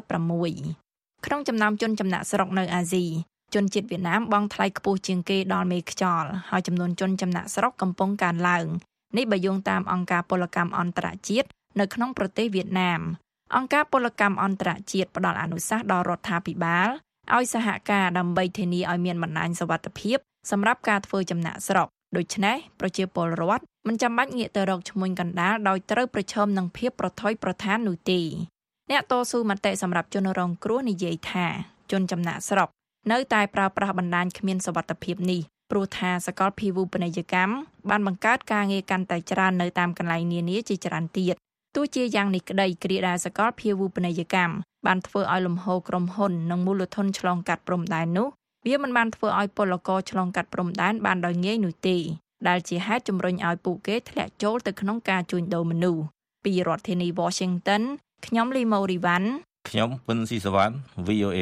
46ក្នុងចំណោមជនចំណាក់ស្រុកនៅអាស៊ីជនជាតិវៀតណាមបង់ថ្លៃខ្ពស់ជាងគេដល់មេខ្យល់ហើយចំនួនជនចំណាក់ស្រុកកំពុងកើនឡើងនេះបើយោងតាមអង្គការពលកម្មអន្តរជាតិនៅក្នុងប្រទេសវៀតណាមអង្គការពលកម្មអន្តរជាតិផ្ដល់អនុសាសន៍ដល់រដ្ឋាភិបាលឲ្យសហការដើម្បីធានាឲ្យមានបណ្ដាញសុវត្ថិភាពសម្រាប់ការធ្វើចំណាក់ស្រុកដូច្នេះប្រជាពលរដ្ឋមិនចាំបាច់ងាកទៅរកឈ្មួញកណ្ដាលដោយត្រូវប្រឈមនឹងភាពប្រថុយប្រថាននោះទេអ្នកតស៊ូមតិសម្រាប់ជនរងគ្រោះនិយាយថាជនចំណាក់ស្រុកនៅតែប្រើប្រាស់បណ្ដាញគ្មានសុវត្ថិភាពនេះព្រោះថាសកលភាវូបនីយកម្មបានបង្កើតការងារកាន់តែច្រើននៅតាមកន្លែងនានាជាច្រើនទៀតទោះជាយ៉ាងនេះក្តីគ្រាដែលសកលភាវូបនីយកម្មបានធ្វើឲ្យលំហូរក្រុមហ៊ុននិងមូលធនឆ្លងកាត់ព្រំដែននោះវាមិនបានធ្វើឲ្យពលករឆ្លងកាត់ព្រំដែនបានដោយងាយនោះទេដែលជាហេតុជំរុញឲ្យពួកគេធ្លាក់ចូលទៅក្នុងការជួញដូរមនុស្សពីរដ្ឋធានី Washington ខ្ញុំលីម៉ូរីវ៉ាន់ខ្ញុំពឹនស៊ីសវណ្ណ VOA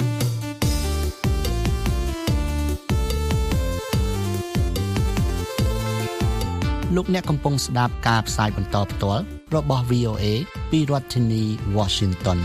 លោកអ្នកកំពុងស្ដាប់ការផ្សាយបន្តផ្ទាល់របស់ VOA ពីរដ្ឋធានី Washington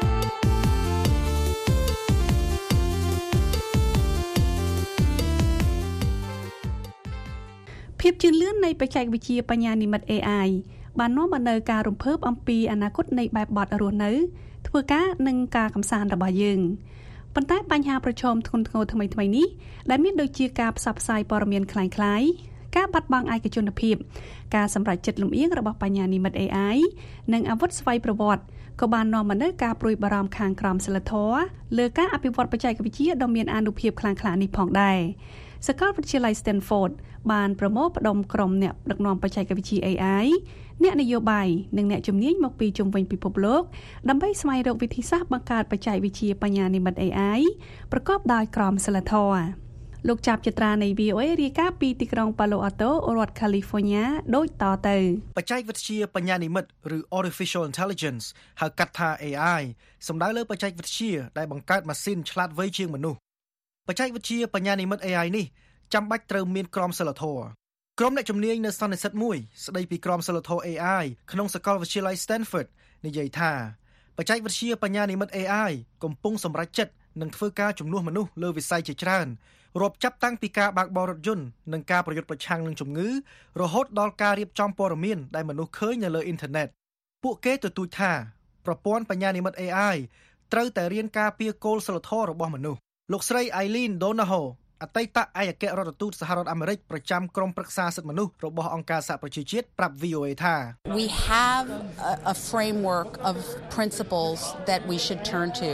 ភាពជឿនលឿននៃបច្ចេកវិទ្យាបញ្ញានិម្មិត AI បាននាំមកនូវការរំភើបអំពីអនាគតនៃបែបបទរស់នៅធ្វើការនិងការកម្សាន្តរបស់យើងប៉ុន្តែបញ្ហាប្រឈមធ្ងន់ធ្ងរថ្មីៗនេះដែលមានដូចជាការផ្សព្វផ្សាយព័ត៌មានคล้ายៗការបាត់បង់ឯកជនភាពការសម្រេចចិត្តលំអៀងរបស់បញ្ញានិម្មិត AI និងអាវុធស្វ័យប្រវត្តិក៏បាននាំមកនូវការព្រួយបារម្ភខាងក្រមសីលធម៌លើការអភិវឌ្ឍបច្ចេកវិទ្យាដ៏មានអានុភាពខ្លាំងក្លានេះផងដែរសាកលវិទ្យាល័យ Stanford បានប្រមូលផ្ដុំក្រុមអ្នកដឹកនាំបច្ចេកវិទ្យា AI អ្នកនយោបាយនិងអ្នកជំនាញមកពីជុំវិញពិភពលោកដើម្បីស្វែងរកវិធីសាស្ត្របង្កើតបច្ចេកវិទ្យាបញ្ញានិម្មិត AI ប្រកបដោយក្រមសីលធម៌លោកចាប់ចត្រានៃ VOA រាយការណ៍ពីទីក្រុង Palo Alto រដ្ឋ California ដូចតទៅបច្ចេកវិទ្យាបញ្ញានិម្មិតឬ Artificial Intelligence ហៅកាត់ថា AI សំដៅលើបច្ចេកវិទ្យាដែលបង្កើតម៉ាស៊ីនឆ្លាតវៃជាងមនុស្សបច្ចេកវិទ្យាបញ្ញានិម្មិត AI នេះចាំបាច់ត្រូវមានក្រមសីលធម៌ក្រុមអ្នកជំនាញនៅសន្និសីទមួយស្ដីពីក្រមសីលធម៌ AI ក្នុងសាកលវិទ្យាល័យ Stanford និយាយថាបច្ចេកវិទ្យាបញ្ញានិម្មិត AI កំពុងសម្រេចចិត្តនឹងធ្វើការជំនួសមនុស្សលើវិស័យជាច្រើនរាប់ចាប់តាំងពីការបើកបររថយន្តនិងការប្រយុទ្ធប្រឆាំងនឹងជំងឺរហូតដល់ការរៀបចំព័ត៌មានដែលមនុស្សឃើញនៅលើអ៊ីនធឺណិតពួកគេទទូចថាប្រព័ន្ធបញ្ញានិម្មិត AI ត្រូវតែរៀនការពារគោលសីលធម៌របស់មនុស្សលោកស្រី Eileen Donahoe អតីតឯកអគ្គរដ្ឋទូតសហរដ្ឋអាមេរិកប្រចាំក្រុមប្រឹក្សាសិទ្ធិមនុស្សរបស់អង្គការសហប្រជាជាតិប្រាប់ VOA ថា We have a framework of principles that we should turn to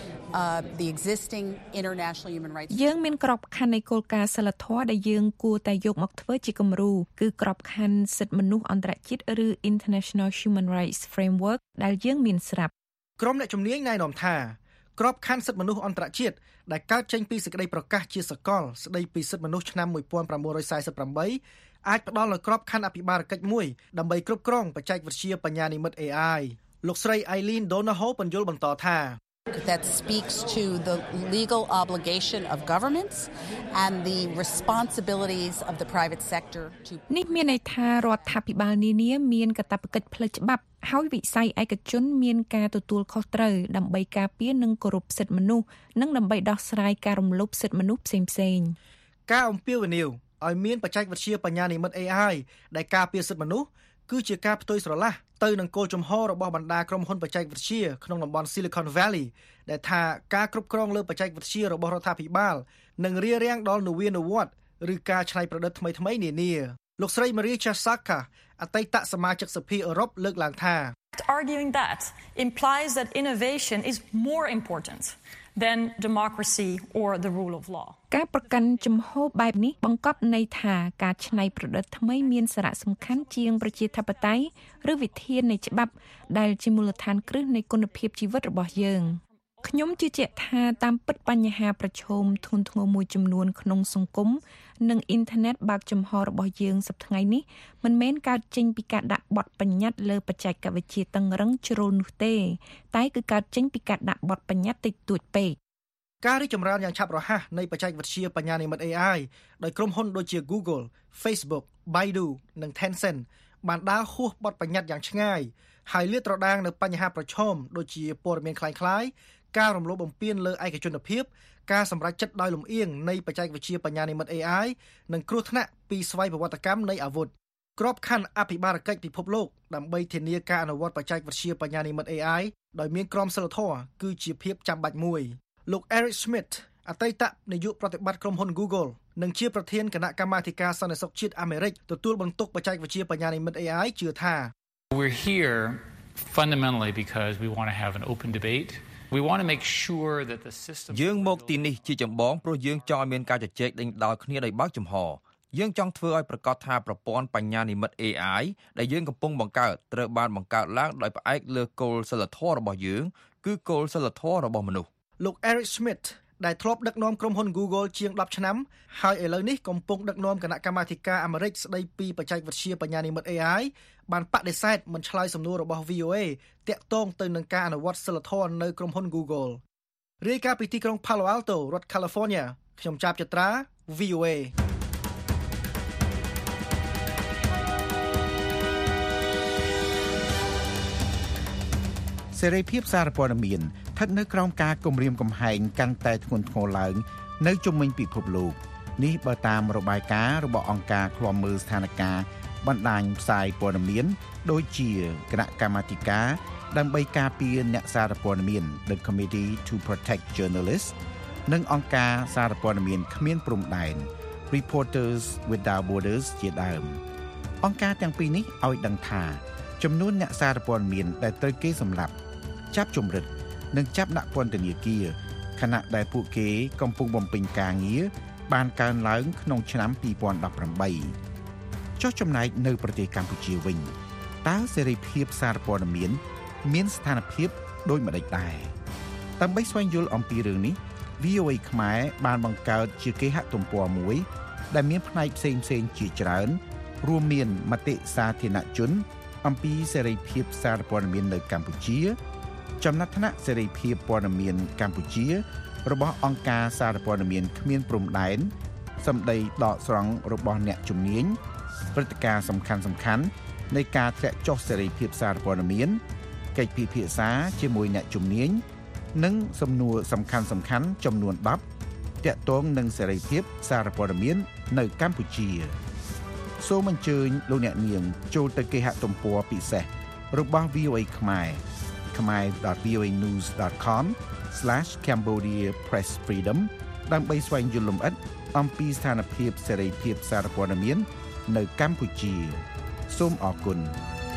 the existing international human rights យើងមានក្របខ័ណ្ឌនៃគោលការណ៍សីលធម៌ដែលយើងគួរតែយកមកធ្វើជាគំរូគឺក្របខ័ណ្ឌសិទ្ធិមនុស្សអន្តរជាតិឬ International Human Rights Framework ដែលយើងមានស្រាប់ក្រុមអ្នកជំនាញណែនាំថាក្របខ័ណ្ឌសិទ្ធិមនុស្សអន្តរជាតិដែលកើតចេញពីសេចក្តីប្រកាសជាសកលស្តីពីសិទ្ធិមនុស្សឆ្នាំ1948អាចផ្ដល់នូវក្របខ័ណ្ឌអភិបាលកិច្ចមួយដើម្បីគ្រប់គ្រងបច្ចេកវិទ្យាបញ្ញានិម្មិត AI លោកស្រី Eileen Donahoe បញ្យល់បន្តថា that speaks to the legal obligation of governments and the responsibilities of the private sector to នេះមានន័យថារដ្ឋាភិបាលនានាមានកាតព្វកិច្ចផ្លូវច្បាប់ហើយវិស័យឯកជនមានការទទួលខុសត្រូវដើម្បីការពារនិងគោរពសិទ្ធិមនុស្សនិងដើម្បីដោះស្រាយការរំលោភសិទ្ធិមនុស្សផ្សេងៗការអំពាវនាវឲ្យមានបច្ចេកវិទ្យាបញ្ញានិម្មិត AI ដែលការពារសិទ្ធិមនុស្សគឺជាការផ្ទុយស្រឡះទៅនឹងគោលជំហររបស់បណ្ដាក្រុមហ៊ុនបច្ចេកវិទ្យាក្នុងតំបន់ Silicon Valley ដែលថាការគ្រប់គ្រងលើបច្ចេកវិទ្យារបស់រដ្ឋាភិបាលនឹងរារាំងដល់នវានុវត្តន៍ឬការច្នៃប្រឌិតថ្មីៗនានាលោកស្រី Maria Chasaka អតីតសមាជិកសភាអឺរ៉ុបលើកឡើងថា Arguing that implies that innovation is more important than democracy or the rule of law. ការប្រកាន់ជំហរបែបនេះបង្កប់ន័យថាការច្នៃប្រឌិតថ្មីមានសារៈសំខាន់ជាងប្រជាធិបតេយ្យឬវិធាននៃច្បាប់ដែលជាមូលដ្ឋានគ្រឹះនៃគុណភាពជីវិតរបស់យើងខ្ញុំជឿជាក់ថាតាមពិតបញ្ហាប្រឈមធ្ងន់ធ្ងរមួយចំនួនក្នុងសង្គមនិងអ៊ីនធឺណិតបើកចំហរបស់យើងសប្តាហ៍នេះមិនមែនកើតចេញពីការដាក់បទបញ្ញត្តិលើបច្ចេកវិទ្យាតឹងរឹងជ្រុលនោះទេតែគឺកើតចេញពីការដាក់បទបញ្ញត្តិតិចតួចពេកការរីកចម្រើនយ៉ាងឆាប់រហ័សនៃបច្ចេកវិទ្យាបញ្ញានិម្មិត AI ដោយក្រុមហ៊ុនដូចជា Google, Facebook, Baidu និង Tencent បានដើរហួសបទបញ្ញត្តិយ៉ាងឆ្ងាយហើយលាតត្រដាងនៅបញ្ហាប្រឈមដូចជាព័ត៌មានคล้ายៗការរំលោភបំពានលើឯកជនភាពការសម្រេចចិត្តដោយលំអៀងនៃបច្ចេកវិទ្យាបញ្ញានិម្មិត AI និងគ្រោះថ្នាក់ពីស្វ័យប្រវត្តិកម្មនៃអាវុធក្របខ័ណ្ឌអភិបាលកិច្ចពិភពលោកដើម្បីធានាការអនុវត្តបច្ចេកវិទ្យាបញ្ញានិម្មិត AI ដោយមានក្រមសីលធម៌គឺជាភាពចាំបាច់មួយលោក Eric Schmidt អតីតនាយកប្រតិបត្តិក្រុមហ៊ុន Google និងជាប្រធានគណៈកម្មាធិការសន្តិសុខជាតិអាមេរិកទទួលបន្ទុកបច្ចេកវិទ្យាបញ្ញានិម្មិត AI ជឿថា We're here fundamentally because we want to have an open debate. We want to make sure that the system យើងមកទីនេះជាចម្បងព្រោះយើងចង់ឲ្យមានការជជែកដេញដោលគ្នាដោយបើកចំហយើងចង់ធ្វើឲ្យប្រកាសថាប្រព័ន្ធបញ្ញានិម្មិត AI ដែលយើងកំពុងបង្កើតត្រូវបានបង្កើតឡើងដោយផ្អែកលើគោលសីលធម៌របស់យើងគឺគោលសីលធម៌របស់មនុស្សលោក Eric Schmidt ដែលធ្លាប់ដឹកនាំក្រុមហ៊ុន Google ជាង10ឆ្នាំហើយឥឡូវនេះកំពុងដឹកនាំគណៈកម្មាធិការអាមេរិកស្ដីពីបច្ចេកវិទ្យាបញ្ញានិម្មិត AI បានបដិសេធមិនឆ្លើយសំណួររបស់ VOA ទាក់ទងទៅនឹងការអនុវត្តសីលធម៌នៅក្រុមហ៊ុន Google រាយការណ៍ពីទីក្រុង Palo Alto រដ្ឋ California ខ្ញុំចាប់ចត្រា VOA សេរីភាពសារព័ត៌មានស្ថិតនៅក្រោមការគំរាមកំហែងកាន់តែធ្ងន់ធ្ងរឡើងនៅជុំវិញពិភពលោកនេះបើតាមរបាយការណ៍របស់អង្គការឃ្លាំមើលស្ថានភាពបណ្ដាញផ្សាយព័ត៌មានដូចជាគណៈកម្មាធិការដើម្បីការពារអ្នកសារព័ត៌មាន The Committee to Protect Journalists និងអង្គការសារព័ត៌មានគ្មានព្រំដែន Reporters Without Borders ជាដើមអង្គការទាំងពីរនេះឲ្យដឹងថាចំនួនអ្នកសារព័ត៌មានដែលត្រូវគេសម្លាប់ចាប់ជំរិតនិងចាប់ដាក់ពន្ធនាគារខណៈដែលពួកគេកំពុងបំពេញការងារបានកើនឡើងក្នុងឆ្នាំ2018ចុះចំណែកនៅប្រទេសកម្ពុជាវិញតើសេរីភាពសារព័ត៌មានស្ថានភាពដូចម្តេចដែរដើម្បីស្វែងយល់អំពីរឿងនេះ VOA ខ្មែរបានបង្កើតជាគេហទំព័រមួយដែលមានផ្នែកផ្សេងៗជាច្រើនរួមមានមតិសាធារណជនអំពីសេរីភាពសារព័ត៌មាននៅកម្ពុជាចំណាត់ថ្នាក់សេរីភាពព័ត៌មានកម្ពុជារបស់អង្គការសារព័ត៌មានគ្មានព្រំដែនសម្ដីដកស្រង់របស់អ្នកជំនាញព្រឹត្តិការណ៍សំខាន់ៗនៃការធ្លាក់ចុះសេរីភាពសារព័ត៌មានកិច្ចពិភាក្សាជាមួយអ្នកជំនាញនិងសំណួរសំខាន់ៗចំនួន10ទាក់ទងនឹងសេរីភាពសារព័ត៌មាននៅកម្ពុជាសូមអញ្ជើញលោកអ្នកនាងចូលទៅគេហទំព័រពិសេសរបស់ VOA ខ្មែរ khmer.voanews.com/Cambodia Press Freedom ដើម្បីស្វែងយល់លម្អិតអំពីស្ថានភាពសេរីភាពសារព័ត៌មាននៅកម្ពុជាសូមអរគុណ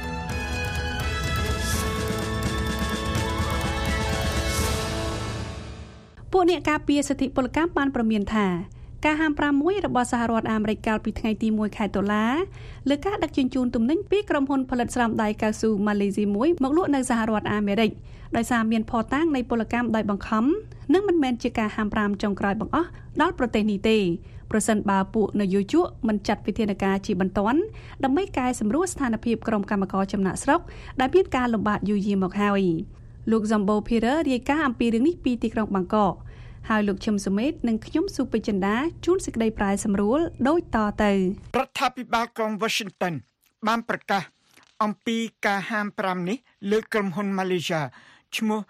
ពួកអ្នកការពារសិទ្ធិពលកម្មបានប្រមានថាការហាម5មួយរបស់សហរដ្ឋអាមេរិកកាលពីថ្ងៃទី1ខែតុលាលើការដឹកជញ្ជូនទំនិញពីក្រុមហ៊ុនផលិតស្រាំដៃកៅស៊ូម៉ាឡេស៊ីមួយមកលក់នៅសហរដ្ឋអាមេរិកដោយសារមានភស្តុតាងនៃពលកម្មដោយបង្ខំនិងមិនមែនជាការហាម5ចុងក្រោយបង្អស់ដល់ប្រទេសនេះទេប្រសិនបើពួកនយោជកមិនចាត់វិធានការជាបន្ទាន់ដើម្បីកែសម្រួលស្ថានភាពក្រុមកម្មករចំណាក់ស្រុកដែលមានការលំបាកយូរយារមកហើយលោក Zambo Peter រាយការណ៍អំពីរឿងនេះពីទីក្រុងបាងកកហើយលោកឈឹមសុមេតនិងខ្ញុំស៊ូពេជ្រចិន្តាជួនសេចក្តីប្រាយសម្រួលដូចតទៅរដ្ឋាភិបាលក្រុង Washington បានប្រកាសអំពីការហាម5នេះលើក្រុមហ៊ុន Malaysia ឈ្មោះ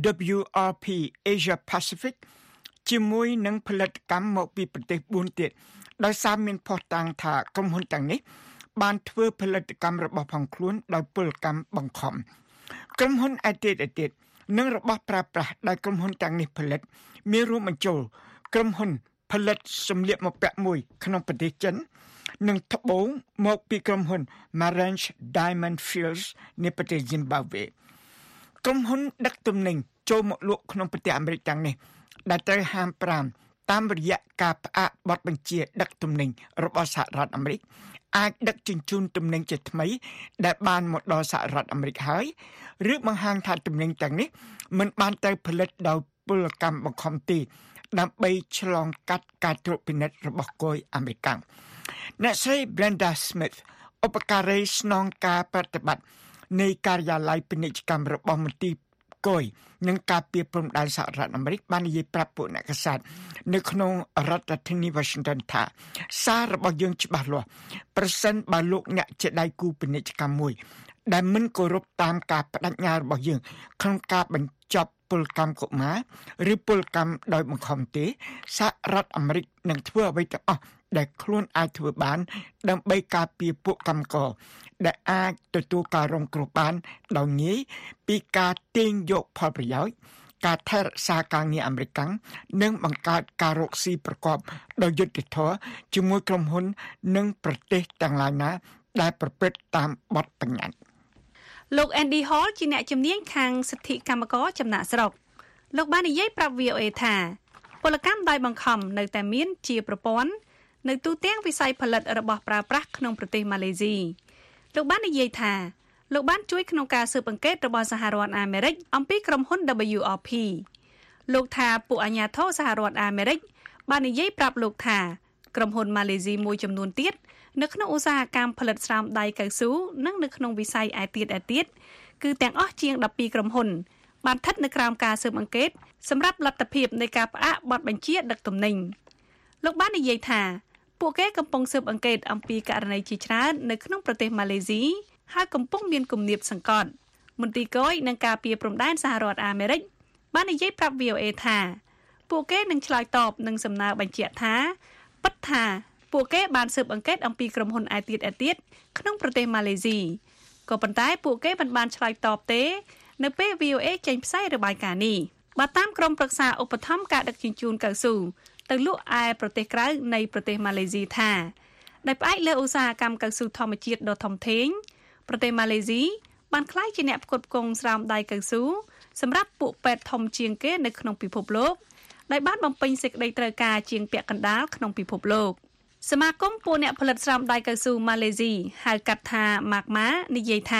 WRP Asia Pacific ជាមួយនឹងផលិតកម្មមកពីប្រទេស4ទៀតដោយសារមានភស្តុតាងថាក្រុមហ៊ុនទាំងនេះបានធ្វើផលិតកម្មរបស់ផងខ្លួនដោយពលកម្មបង្ខំក្រុមហ៊ុនឯទៀតនិងរបស់ប្រើប្រាស់ដែលក្រុមហ៊ុនទាំងនេះផលិតមានរួមបញ្ចូលក្រុមហ៊ុនផលិតសម្លៀកបំពាក់មួយក្នុងប្រទេសចិននិងត្បូងមកពីក្រុមហ៊ុន Marange Diamond Fields នៃប្រទេស Zimbabwe ក្រុមហ៊ុនដឹកទំនិញចូលមកលក់ក្នុងប្រទេសអាមេរិកទាំងនេះដែលត្រូវហាម5តាមរយៈការផ្អាកបទបញ្ជាដឹកទំនិញរបស់សហរដ្ឋអាមេរិកអាចដឹកជញ្ជូនទំនិញជាថ្មីដែលបានមកដល់សហរដ្ឋអាមេរិកហើយឬបង្ហាញថាទំនិញទាំងនេះមិនបានទៅផលិតដោយពលកម្មបង្ខំទេដើម្បីឆ្លងកាត់ការត្រួតពិនិត្យរបស់គយអាមេរិកអ្នកស្រី Brenda Smith ឧបការីស្នងការប្រតិបត្តិនៃការិយាល័យពាណិជ្ជកម្មរបស់មន្ទីរគយនិងការពារព្រំដែនសហរដ្ឋអាមេរិកបាននិយាយប្រាប់ពួកអ្នកកាសែតនៅក្នុងរដ្ឋធានី Washington ថាសាររបស់យើងច្បាស់លាស់ប្រសិនបើលោកអ្នកជាដៃគូពាណិជ្ជកម្មមួយដែលមិនគោរពតាមការបដិញ្ញារបស់យើងក្នុងការបញ្ចប់ពលកម្មកុមារឬពលកម្មដោយបង្ខំទេសហរដ្ឋអាមេរិកនឹងធ្វើអ្វីទាំងអស់ដែលខ្លួនអាចធ្វើបានដើម្បីការពារពួកកម្មករដែលអាចទទួលការរងគ្រោះបានដោយងាយពីការទាញយកផលប្រយោជន៍ការថែរក្សាការងារអាមេរិកនិងបង្កើតការរកស៊ីប្រកបដោយយុត្តិធម៌ជាមួយក្រុមហ៊ុននិងប្រទេសទាំងឡាយណាដែលប្រព្រឹត្តតាមបទបញ្ញត្តិលោក Andy Hall ជាអ្នកជំនាញខាងសិទ្ធិកម្មករចំណាក់ស្រុកលោកបាននិយាយប្រាប់ VOA ថាពលកម្មដោយបង្ខំនៅតែមានជាប្រព័ន្ធនៅទូទាំងវិស័យផលិតរបស់ប្រើប្រាស់ក្នុងប្រទេសម៉ាឡេស៊ីលោកបាននិយាយថាលោកបានជួយក្នុងការស៊ើបអង្កេតរបស់សហរដ្ឋអាមេរិកអំពីក្រុមហ៊ុន WRP លោកថាពួកអាជ្ញាធរសហរដ្ឋអាមេរិកបាននិយាយប្រាប់លោកថាក្រុមហ៊ុនម៉ាឡេស៊ីមួយចំនួនទៀតនៅក្នុងឧស្សាហកម្មផលិតស្រោមដៃកៅស៊ូនិងនៅក្នុងវិស័យឯទៀតគឺទាំងអស់ជាង12ក្រុមហ៊ុនបានស្ថិតនៅក្រោមការស៊ើបអង្កេតសម្រាប់លទ្ធភាពនៃការផ្អាកបទបញ្ជាដឹកទំនិញលោកបាននិយាយថាពួកគេកំពុងស៊ើបអង្កេតអំពីករណីជាច្រើននៅក្នុងប្រទេសម៉ាឡេស៊ីហើយកំពុងមានគំនាបសង្កត់មន្ទីរគយនឹងការពារព្រំដែនសហរដ្ឋអាមេរិកបាននិយាយប្រាប់ VOA ថាពួកគេនឹងឆ្លើយតបនឹងសំណើបញ្ជាក់ថាពិតថាពួកគេបានស៊ើបអង្កេតអំពីក្រុមហ៊ុនឯទៀតក្នុងប្រទេសម៉ាឡេស៊ីក៏ប៉ុន្តែពួកគេមិនបានឆ្លើយតបទេនៅពេល VOA ចេញផ្សាយរបាយការណ៍នេះបើតាមក្រុមប្រឹក្សាឧបត្ថម្ភការដឹកជញ្ជូនកៅស៊ូទៅលក់ឯប្រទេសក្រៅនៃប្រទេសម៉ាឡេស៊ីថាដោយផ្អែកលើឧស្សាហកម្មកៅស៊ូធម្មជាតិដ៏ធំធេងប្រទេសម៉ាឡេស៊ីបានក្លាយជាអ្នកផ្គត់ផ្គង់ស្រោមដៃកៅស៊ូសម្រាប់ពួកពេទ្យធំជាងគេនៅក្នុងពិភពលោកដែលបានបំពេញសេចក្តីត្រូវការជាងពាក់កណ្ដាលក្នុងពិភពលោកសមាគមពួកអ្នកផលិតស្រោមដៃកៅស៊ូម៉ាឡេស៊ីហៅកាត់ថា MAGMA និយាយថា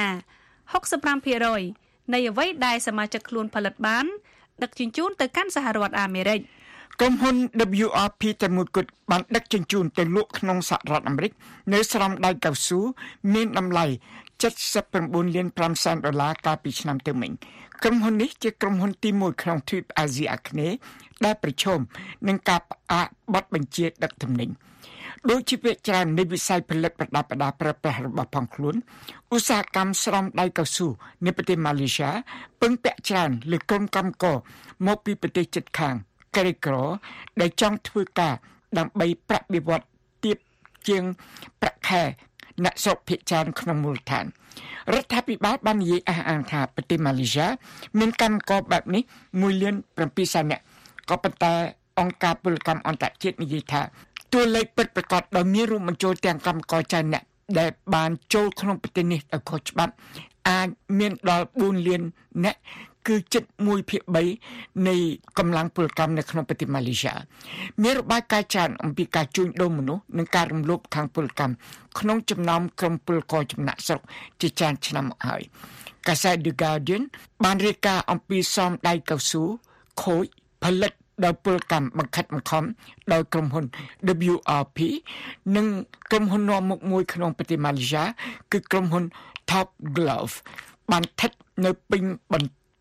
65% នៃអ្វីដែលសមាជិកខ្លួនផលិតបានដឹកជញ្ជូនទៅកាន់សហរដ្ឋអាមេរិកក្រុមហ៊ុន WRP តែមួយគត់បានដឹកជញ្ជូនទៅលក់ក្នុងសហរដ្ឋអាមេរិកនៅស្រោមដៃកៅស៊ូមានតម្លៃ$79.5 លានកាលពីឆ្នាំទៅមិញក្រុមហ៊ុននេះជាក្រុមហ៊ុនទី1ក្នុងទ្វីបអាស៊ីអាគ្នេយ៍ដែលប្រឈមនឹងការផ្អាកបទបញ្ជាដឹកទំនិញដូចជាភាគច្រើននៃវិស័យផលិតប្រដាប់ប្រដាប្រើប្រាស់របស់ផងខ្លួនឧស្សាហកម្មស្រោមដៃកៅស៊ូនៅប្រទេសម៉ាឡេស៊ីពឹងពាក់ច្រើនលើក្រុមកម្មករមកពីប្រទេសជិតខាងក្រីក្រដែលចង់ធ្វើការដើម្បីប្រាក់បៀវត្សទាបជាងប្រាក់ខែអ្នកស្រុកភាគច្រើនក្នុងមូលដ្ឋានរដ្ឋាភិបាលបាននិយាយអះអាងថាប្រទេសម៉ាឡេស៊ីមានកម្មករបែបនេះ1.7 លាននាក់ក៏ប៉ុន្តែអង្គការពលកម្មអន្តរជាតិនិយាយថាតួលេខពិតប្រាកដដ៏មានរួមបញ្ចូលទាំងកម្មករចាស់អ្នកដែលបានចូលក្នុងប្រទេសនេះដោយខុសច្បាប់អាចមានដល់4 លាននាក់គឺជិត1/3នៃកម្លាំងពលកម្មនៅក្នុងប្រទេសម៉ាឡេស៊ីមានរបាយការណ៍ច្រើនអំពីការជួញដូរមនុស្សនិងការរំលោភខាងពលកម្មក្នុងចំណោមក្រុមពលករចំណាក់ស្រុកជាច្រើនឆ្នាំមកហើយកាសែត The Guardian បានរាយការណ៍អំពីសមដៃកៅស៊ូខូចផលិតដោយពលកម្មបង្ខិតបង្ខំដោយក្រុមហ៊ុន WRP និងក្រុមហ៊ុននាំមុខមួយក្នុងប្រទេសម៉ាឡេស៊ីគឺក្រុមហ៊ុន Top Glove បានស្ថិតនៅពេញបន្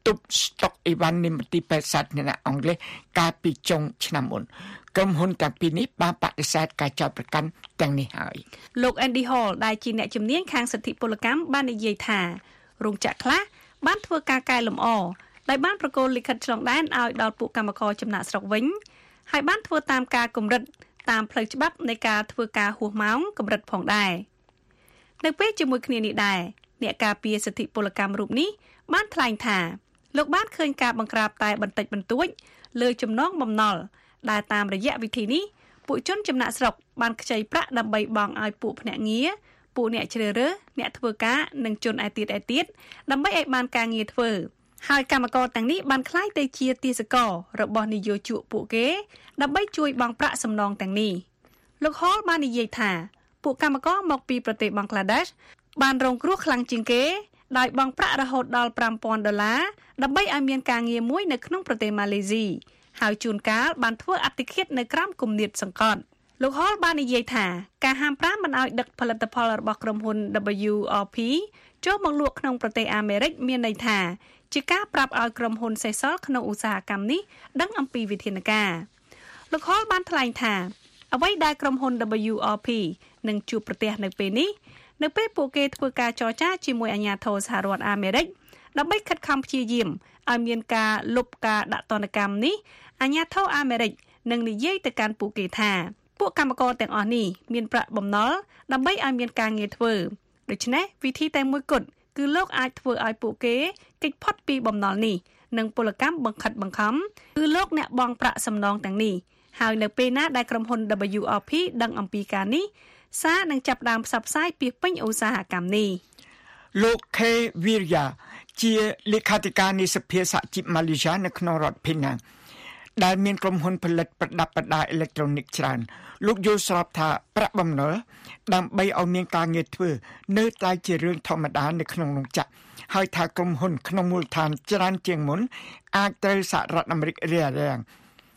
ទប់ស្តុកអីវ៉ាន់និមទីពេទ្យសាធារណៈអង់គ្លេសកាលពីចុងឆ្នាំមុនក្រុមហ៊ុនទាំងពីរនេះបានបដិសេធការចោទប្រកាន់ទាំងនេះហើយលោក Andy Hall ដែលជាអ្នកជំនាញខាងសិទ្ធិពលកម្មបាននិយាយថារោងចក្រខ្លះបានធ្វើការកែលម្អដោយបានប្រកល់លិខិតឆ្លងដែនឲ្យដល់ពួកកម្មករចំណាក់ស្រុកវិញហើយបានធ្វើតាមការកម្រិតតាមផ្លូវច្បាប់នៃការធ្វើការហួសម៉ោងកម្រិតផងដែរនៅពេលជាមួយគ្នានេះដែរអ្នកការពារសិទ្ធិពលកម្មរូបនេះបានថ្លែងថាលោកបានឃើញការបង្ក្រាបតែបន្តិចបន្តួចលើចំណងបំណុលដែលតាមរយៈវិធីនេះពួកជនចំណាក់ស្រុកបានខ្ចីប្រាក់ដើម្បីបង់ឲ្យពួកភ្នាក់ងារពួកអ្នកជ្រើសរើសអ្នកធ្វើការនិងជនឯទៀតដើម្បីឲ្យបានការងារធ្វើហើយកម្មករទាំងនេះបានក្លាយទៅជាទាសកររបស់នយោជកពួកគេដើម្បីជួយបង់ប្រាក់សំណងទាំងនេះលោក Hall បាននិយាយថាពួកកម្មករមកពីប្រទេសបង់ក្លាដេសបានរងគ្រោះខ្លាំងជាងគេដោយបង់ប្រាក់រហូតដល់$5,000ដើម្បីឲ្យមានការងារមួយនៅក្នុងប្រទេសម៉ាឡេស៊ីហើយជួនកាលបានធ្វើអត្តឃាតនៅក្រោមគំនាបសង្កត់លោក Hall បាននិយាយថាការហាម5មិនឲ្យដឹកផលិតផលរបស់ក្រុមហ៊ុន WRP ចូលមកលក់ក្នុងប្រទេសអាមេរិកមានន័យថាជាការប្រាប់ឲ្យក្រុមហ៊ុនសេសសល់ក្នុងឧស្សាហកម្មនេះដឹងអំពីវិធានការលោក Hall បានថ្លែងថាអ្វីដែលក្រុមហ៊ុន WRP នឹងជួបប្រទះនៅពេលនេះនៅពេលពួកគេធ្វើការចរចាជាមួយអាជ្ញាធរសហរដ្ឋអាមេរិកដើម្បីខិតខំព្យាយាមឲ្យមានការលុបការដាក់ទណ្ឌកម្មនេះអាជ្ញាធរអាមេរិកនឹងនិយាយទៅកាន់ពួកគេថាពួកកម្មករទាំងអស់នេះមានប្រាក់បំណុលដើម្បីឲ្យមានការងារធ្វើដូច្នេះវិធីតែមួយគត់គឺលោកអាចធ្វើឲ្យពួកគេគេចផុតពីបំណុលនេះនិងពលកម្មបង្ខិតបង្ខំគឺលោកអ្នកបង់ប្រាក់សំណងទាំងនេះហើយនៅពេលណាដែលក្រុមហ៊ុន WRP ដឹងអំពីការនេះសារនឹងចាប់ផ្ដើមផ្សព្វផ្សាយពីពេញឧស្សាហកម្មនេះលោក K Virya ជាលេខាធិការនៃសភាសហជីពម៉ាឡេស៊ីនៅក្នុងរដ្ឋភីណាំងដែលមានក្រុមហ៊ុនផលិតប្រដាប់ប្រដាអេឡិចត្រូនិកច្រើនលោកយល់ស្របថាប្រាក់បំណុលដើម្បីឲ្យមានការងារធ្វើនៅតែជារឿងធម្មតានៅក្នុងរោងចក្រហើយថាក្រុមហ៊ុនក្នុងមូលដ្ឋានច្រើនជាងមុនអាចត្រូវសហរដ្ឋអាមេរិករារាំង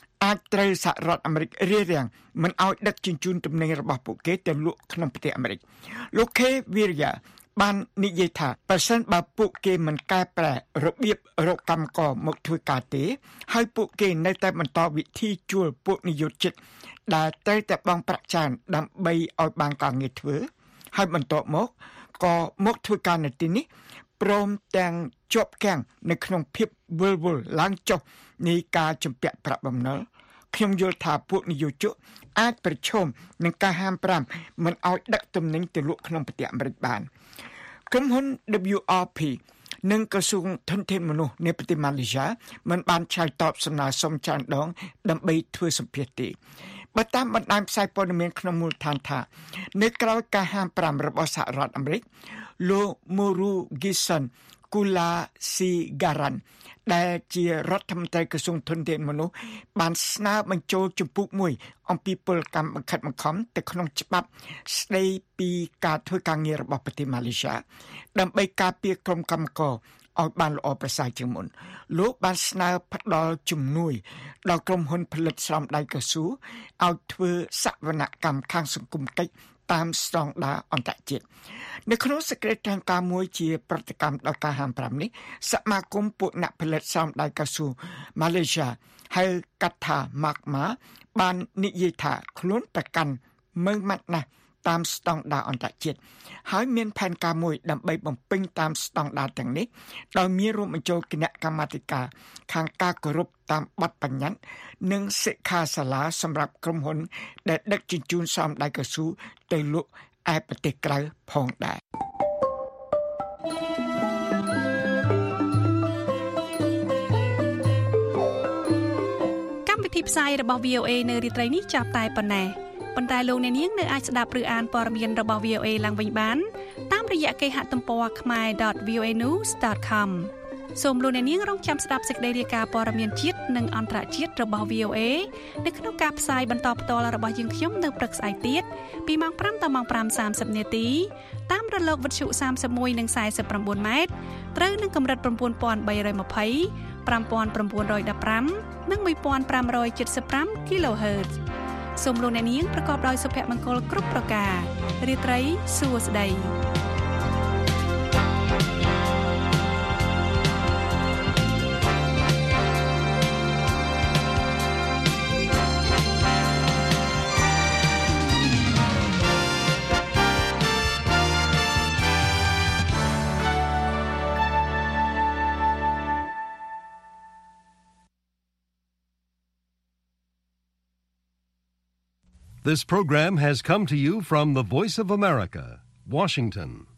មិនឲ្យដឹកជញ្ជូនទំនិញរបស់ពួកគេទៅលក់ក្នុងប្រទេសអាមេរិកលោក K Virya បាននិយាយថាប្រសិនបើពួកគេមិនកែប្រែរបៀបរកកម្មករមកធ្វើការទេហើយពួកគេនៅតែបន្តវិធីជួលពួកនិយោជិតដែលត្រូវតែបង់ប្រាក់ច្រើនដើម្បីឲ្យបានការងារធ្វើហើយបន្ទាប់មកក៏មកធ្វើការនៅទីនេះព្រមទាំងជាប់គាំងនៅក្នុងភាពវិលវល់ឡើងចុះនៃការជំពាក់ប្រាក់បំណុលខ្ញុំយល់ថាពួកនិយោជកអាចប្រឈមនឹងការហាម5មិនឲ្យដឹកទំនិញទៅលក់ក្នុងប្រទេសអាមេរិកបានក្រុមហ៊ុន WRP និងក្រសួងធនធានមនុស្សនៃប្រទេសម៉ាឡេស៊ីមិនបានឆ្លើយតបសំណើសុំច្រើនដងដើម្បីធ្វើសម្ភាសន៍ទេបើតាមបណ្ដាញផ្សាយព័ត៌មានក្នុងមូលដ្ឋានថានៅក្រៅការហាម5របស់សហរដ្ឋអាមេរិកលោក Murugesan Kulasegaran ដែលជារដ្ឋមន្ត្រីក្រសួងធនធានមនុស្សបានស្នើបញ្ចូលជំពូកមួយអំពីពលកម្មបង្ខិតបង្ខំទៅក្នុងច្បាប់ស្ដីពីការធ្វើការងាររបស់ប្រទេសម៉ាឡេស៊ីដើម្បីការពារក្រុមកម្មករឲ្យបានល្អប្រសើរជាងមុនលោកបានស្នើផ្ដល់ជំនួយដល់ក្រុមហ៊ុនផលិតស្រោមដៃកៅស៊ូឲ្យធ្វើសវនកម្មខាងសង្គមកិច្ចតាមស្តង់ដារអន្តរជាតិនៅក្នុងសេចក្តីថ្លែងការណ៍មួយជាប្រតិកម្មដល់ការហាម5នេះសមាគមពួកអ្នកផលិតស្រោមដៃកៅស៊ូម៉ាឡេស៊ីហៅកាត់ថា MACMA បាននិយាយថាខ្លួនប្រកាន់មើងម៉ាត់ណាស់តាមស្តង់ដារអន្តរជាតិហើយមានផែនការមួយដើម្បីបំពេញតាមស្តង់ដារទាំងនេះដោយមានរួមបញ្ចូលគណៈកម្មាធិការខាងការគោរពតាមបទបញ្ញត្តិនិងសិក្ខាសាលាសម្រាប់ក្រុមហ៊ុនដែលដឹកជញ្ជូនស្រោមដៃកៅស៊ូទៅលក់ឯប្រទេសក្រៅផងដែរកម្មវិធីផ្សាយរបស់ VOA នៅរាត្រីនេះចាប់តែប៉ុណ្ណេះប៉ុន្តែលោកអ្នកនាងនៅអាចស្ដាប់ឬអានព័ត៌មានរបស់ VOA ឡើងវិញបានតាមរយៈគេហទំព័រ khmer.voanews.com សូមលោកអ្នកនាងរងចាំស្ដាប់សេចក្តីរាយការណ៍ព័ត៌មានជាតិនិងអន្តរជាតិរបស់ VOA នៅក្នុងការផ្សាយបន្តផ្ទាល់របស់យើងខ្ញុំនៅព្រឹកស្អែកទៀតពីម៉ោង 5 ដល់ម៉ោង 5:30 នាទីតាមរលកវិទ្យុ 31 និង 49 ម៉ែត្រត្រូវនឹងកម្រិត 9320 5915 និង 1575 kHz សូមលោកអ្នកនាងប្រកបដោយសុភមង្គលគ្រប់ប្រការរាត្រីសួស្តី This program has come to you from the Voice of America, Washington.